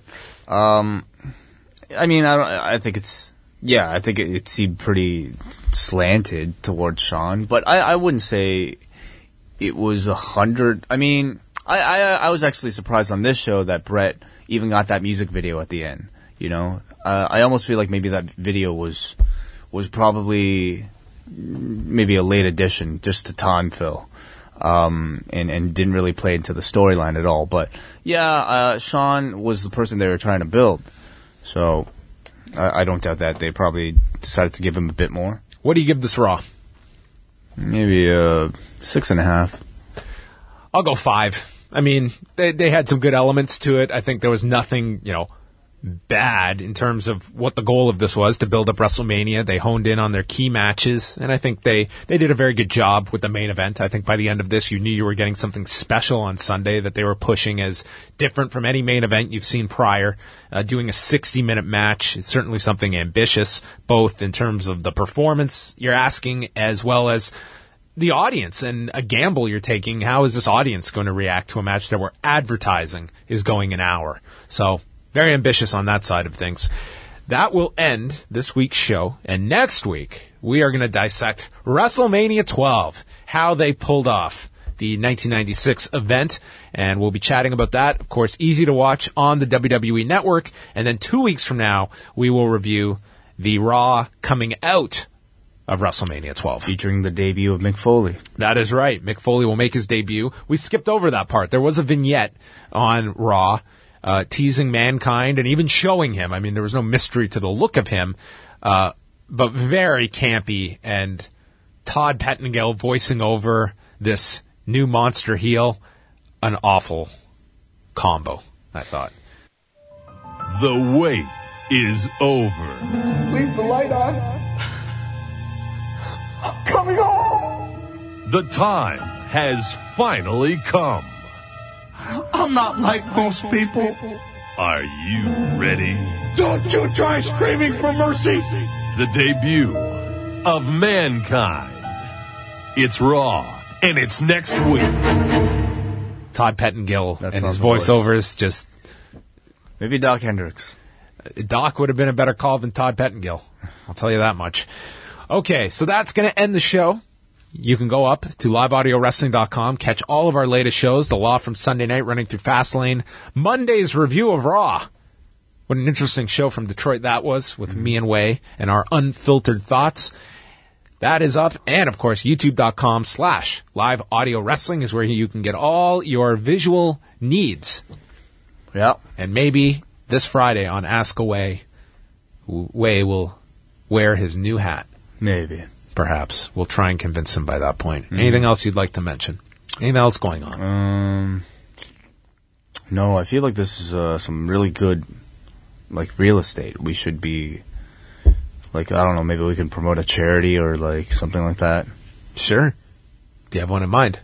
I mean, I think it's... Yeah, I think it seemed pretty slanted towards Shawn, but I wouldn't say it was 100. I mean, I was actually surprised on this show that Bret even got that music video at the end. You know, I almost feel like maybe that video was probably maybe a late addition just to Tom Phil, and didn't really play into the storyline at all. But yeah, Shawn was the person they were trying to build, so. I don't doubt that they probably decided to give him a bit more. What do you give this Raw? Maybe 6.5. I'll go 5. I mean, they had some good elements to it. I think there was nothing, bad in terms of what the goal of this was, to build up WrestleMania. They honed in on their key matches, and I think they did a very good job with the main event. I think by the end of this, you knew you were getting something special on Sunday that they were pushing as different from any main event you've seen prior. Doing a 60-minute match is certainly something ambitious, both in terms of the performance you're asking as well as the audience and a gamble you're taking. How is this audience going to react to a match that we're advertising is going an hour? So very ambitious on that side of things. That will end this week's show, and next week we are going to dissect WrestleMania 12, how they pulled off the 1996 event, and we'll be chatting about that. Of course, easy to watch on the WWE Network, and then 2 weeks from now we will review the Raw coming out of WrestleMania 12. Featuring the debut of Mick Foley. That is right. Mick Foley will make his debut. We skipped over that part. There was a vignette on Raw teasing Mankind and even showing him. I mean, there was no mystery to the look of him, but very campy. And Todd Pettengill voicing over this new monster heel. An awful combo, I thought. The wait is over. Leave the light on. I'm coming home. The time has finally come. I'm not like most people. Are you ready? Don't you try screaming for mercy. The debut of Mankind. It's Raw, and it's next week. Todd Pettengill and his voice. voiceovers just... Maybe Doc Hendricks. Doc would have been a better call than Todd Pettengill. I'll tell you that much. Okay, so that's going to end the show. You can go up to liveaudiowrestling.com, catch all of our latest shows, The Law from Sunday night running through Fastlane, Monday's review of Raw. What an interesting show from Detroit that was with me and Way and our unfiltered thoughts. That is up. And, of course, youtube.com/liveaudiowrestling is where you can get all your visual needs. Yeah. And maybe this Friday on Ask Away, Way will wear his new hat. Maybe. Perhaps. We'll try and convince him by that point. Anything else you'd like to mention? Anything else going on? No, I feel like this is some really good, like, real estate. We should be... Like, I don't know, maybe we can promote a charity or, like, something like that. Sure. Do you have one in mind?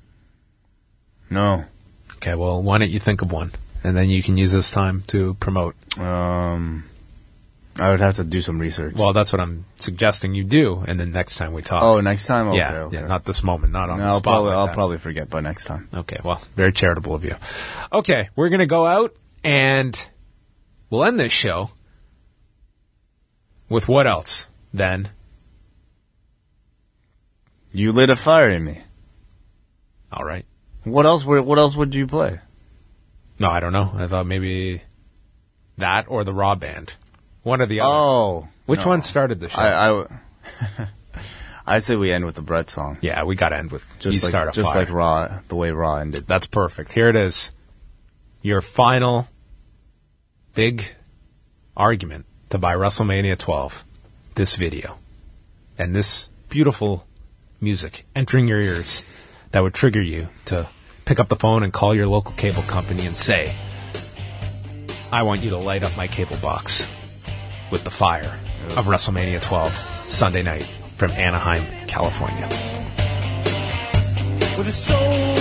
No. Okay, well, why don't you think of one? And then you can use this time to promote. I would have to do some research. Well, that's what I'm suggesting you do, and then next time we talk. Oh, next time? Okay, yeah, okay. Yeah, not this moment, not on the I'll spot. I'll probably forget by next time. Okay, well, very charitable of you. Okay, we're going to go out, and we'll end this show with what else, then? You lit a fire in me. All right. What else would you play? No, I don't know. I thought maybe that or the Raw Band. One or the other. Oh. Which one started the show? I'd say we end with the Brett song. Yeah, we got to end with just like Raw, the way Raw ended. That's perfect. Here it is. Your final big argument to buy WrestleMania 12. This video. And this beautiful music entering your ears that would trigger you to pick up the phone and call your local cable company and say, I want you to light up my cable box with the fire of WrestleMania 12 Sunday night from Anaheim, California. With a soul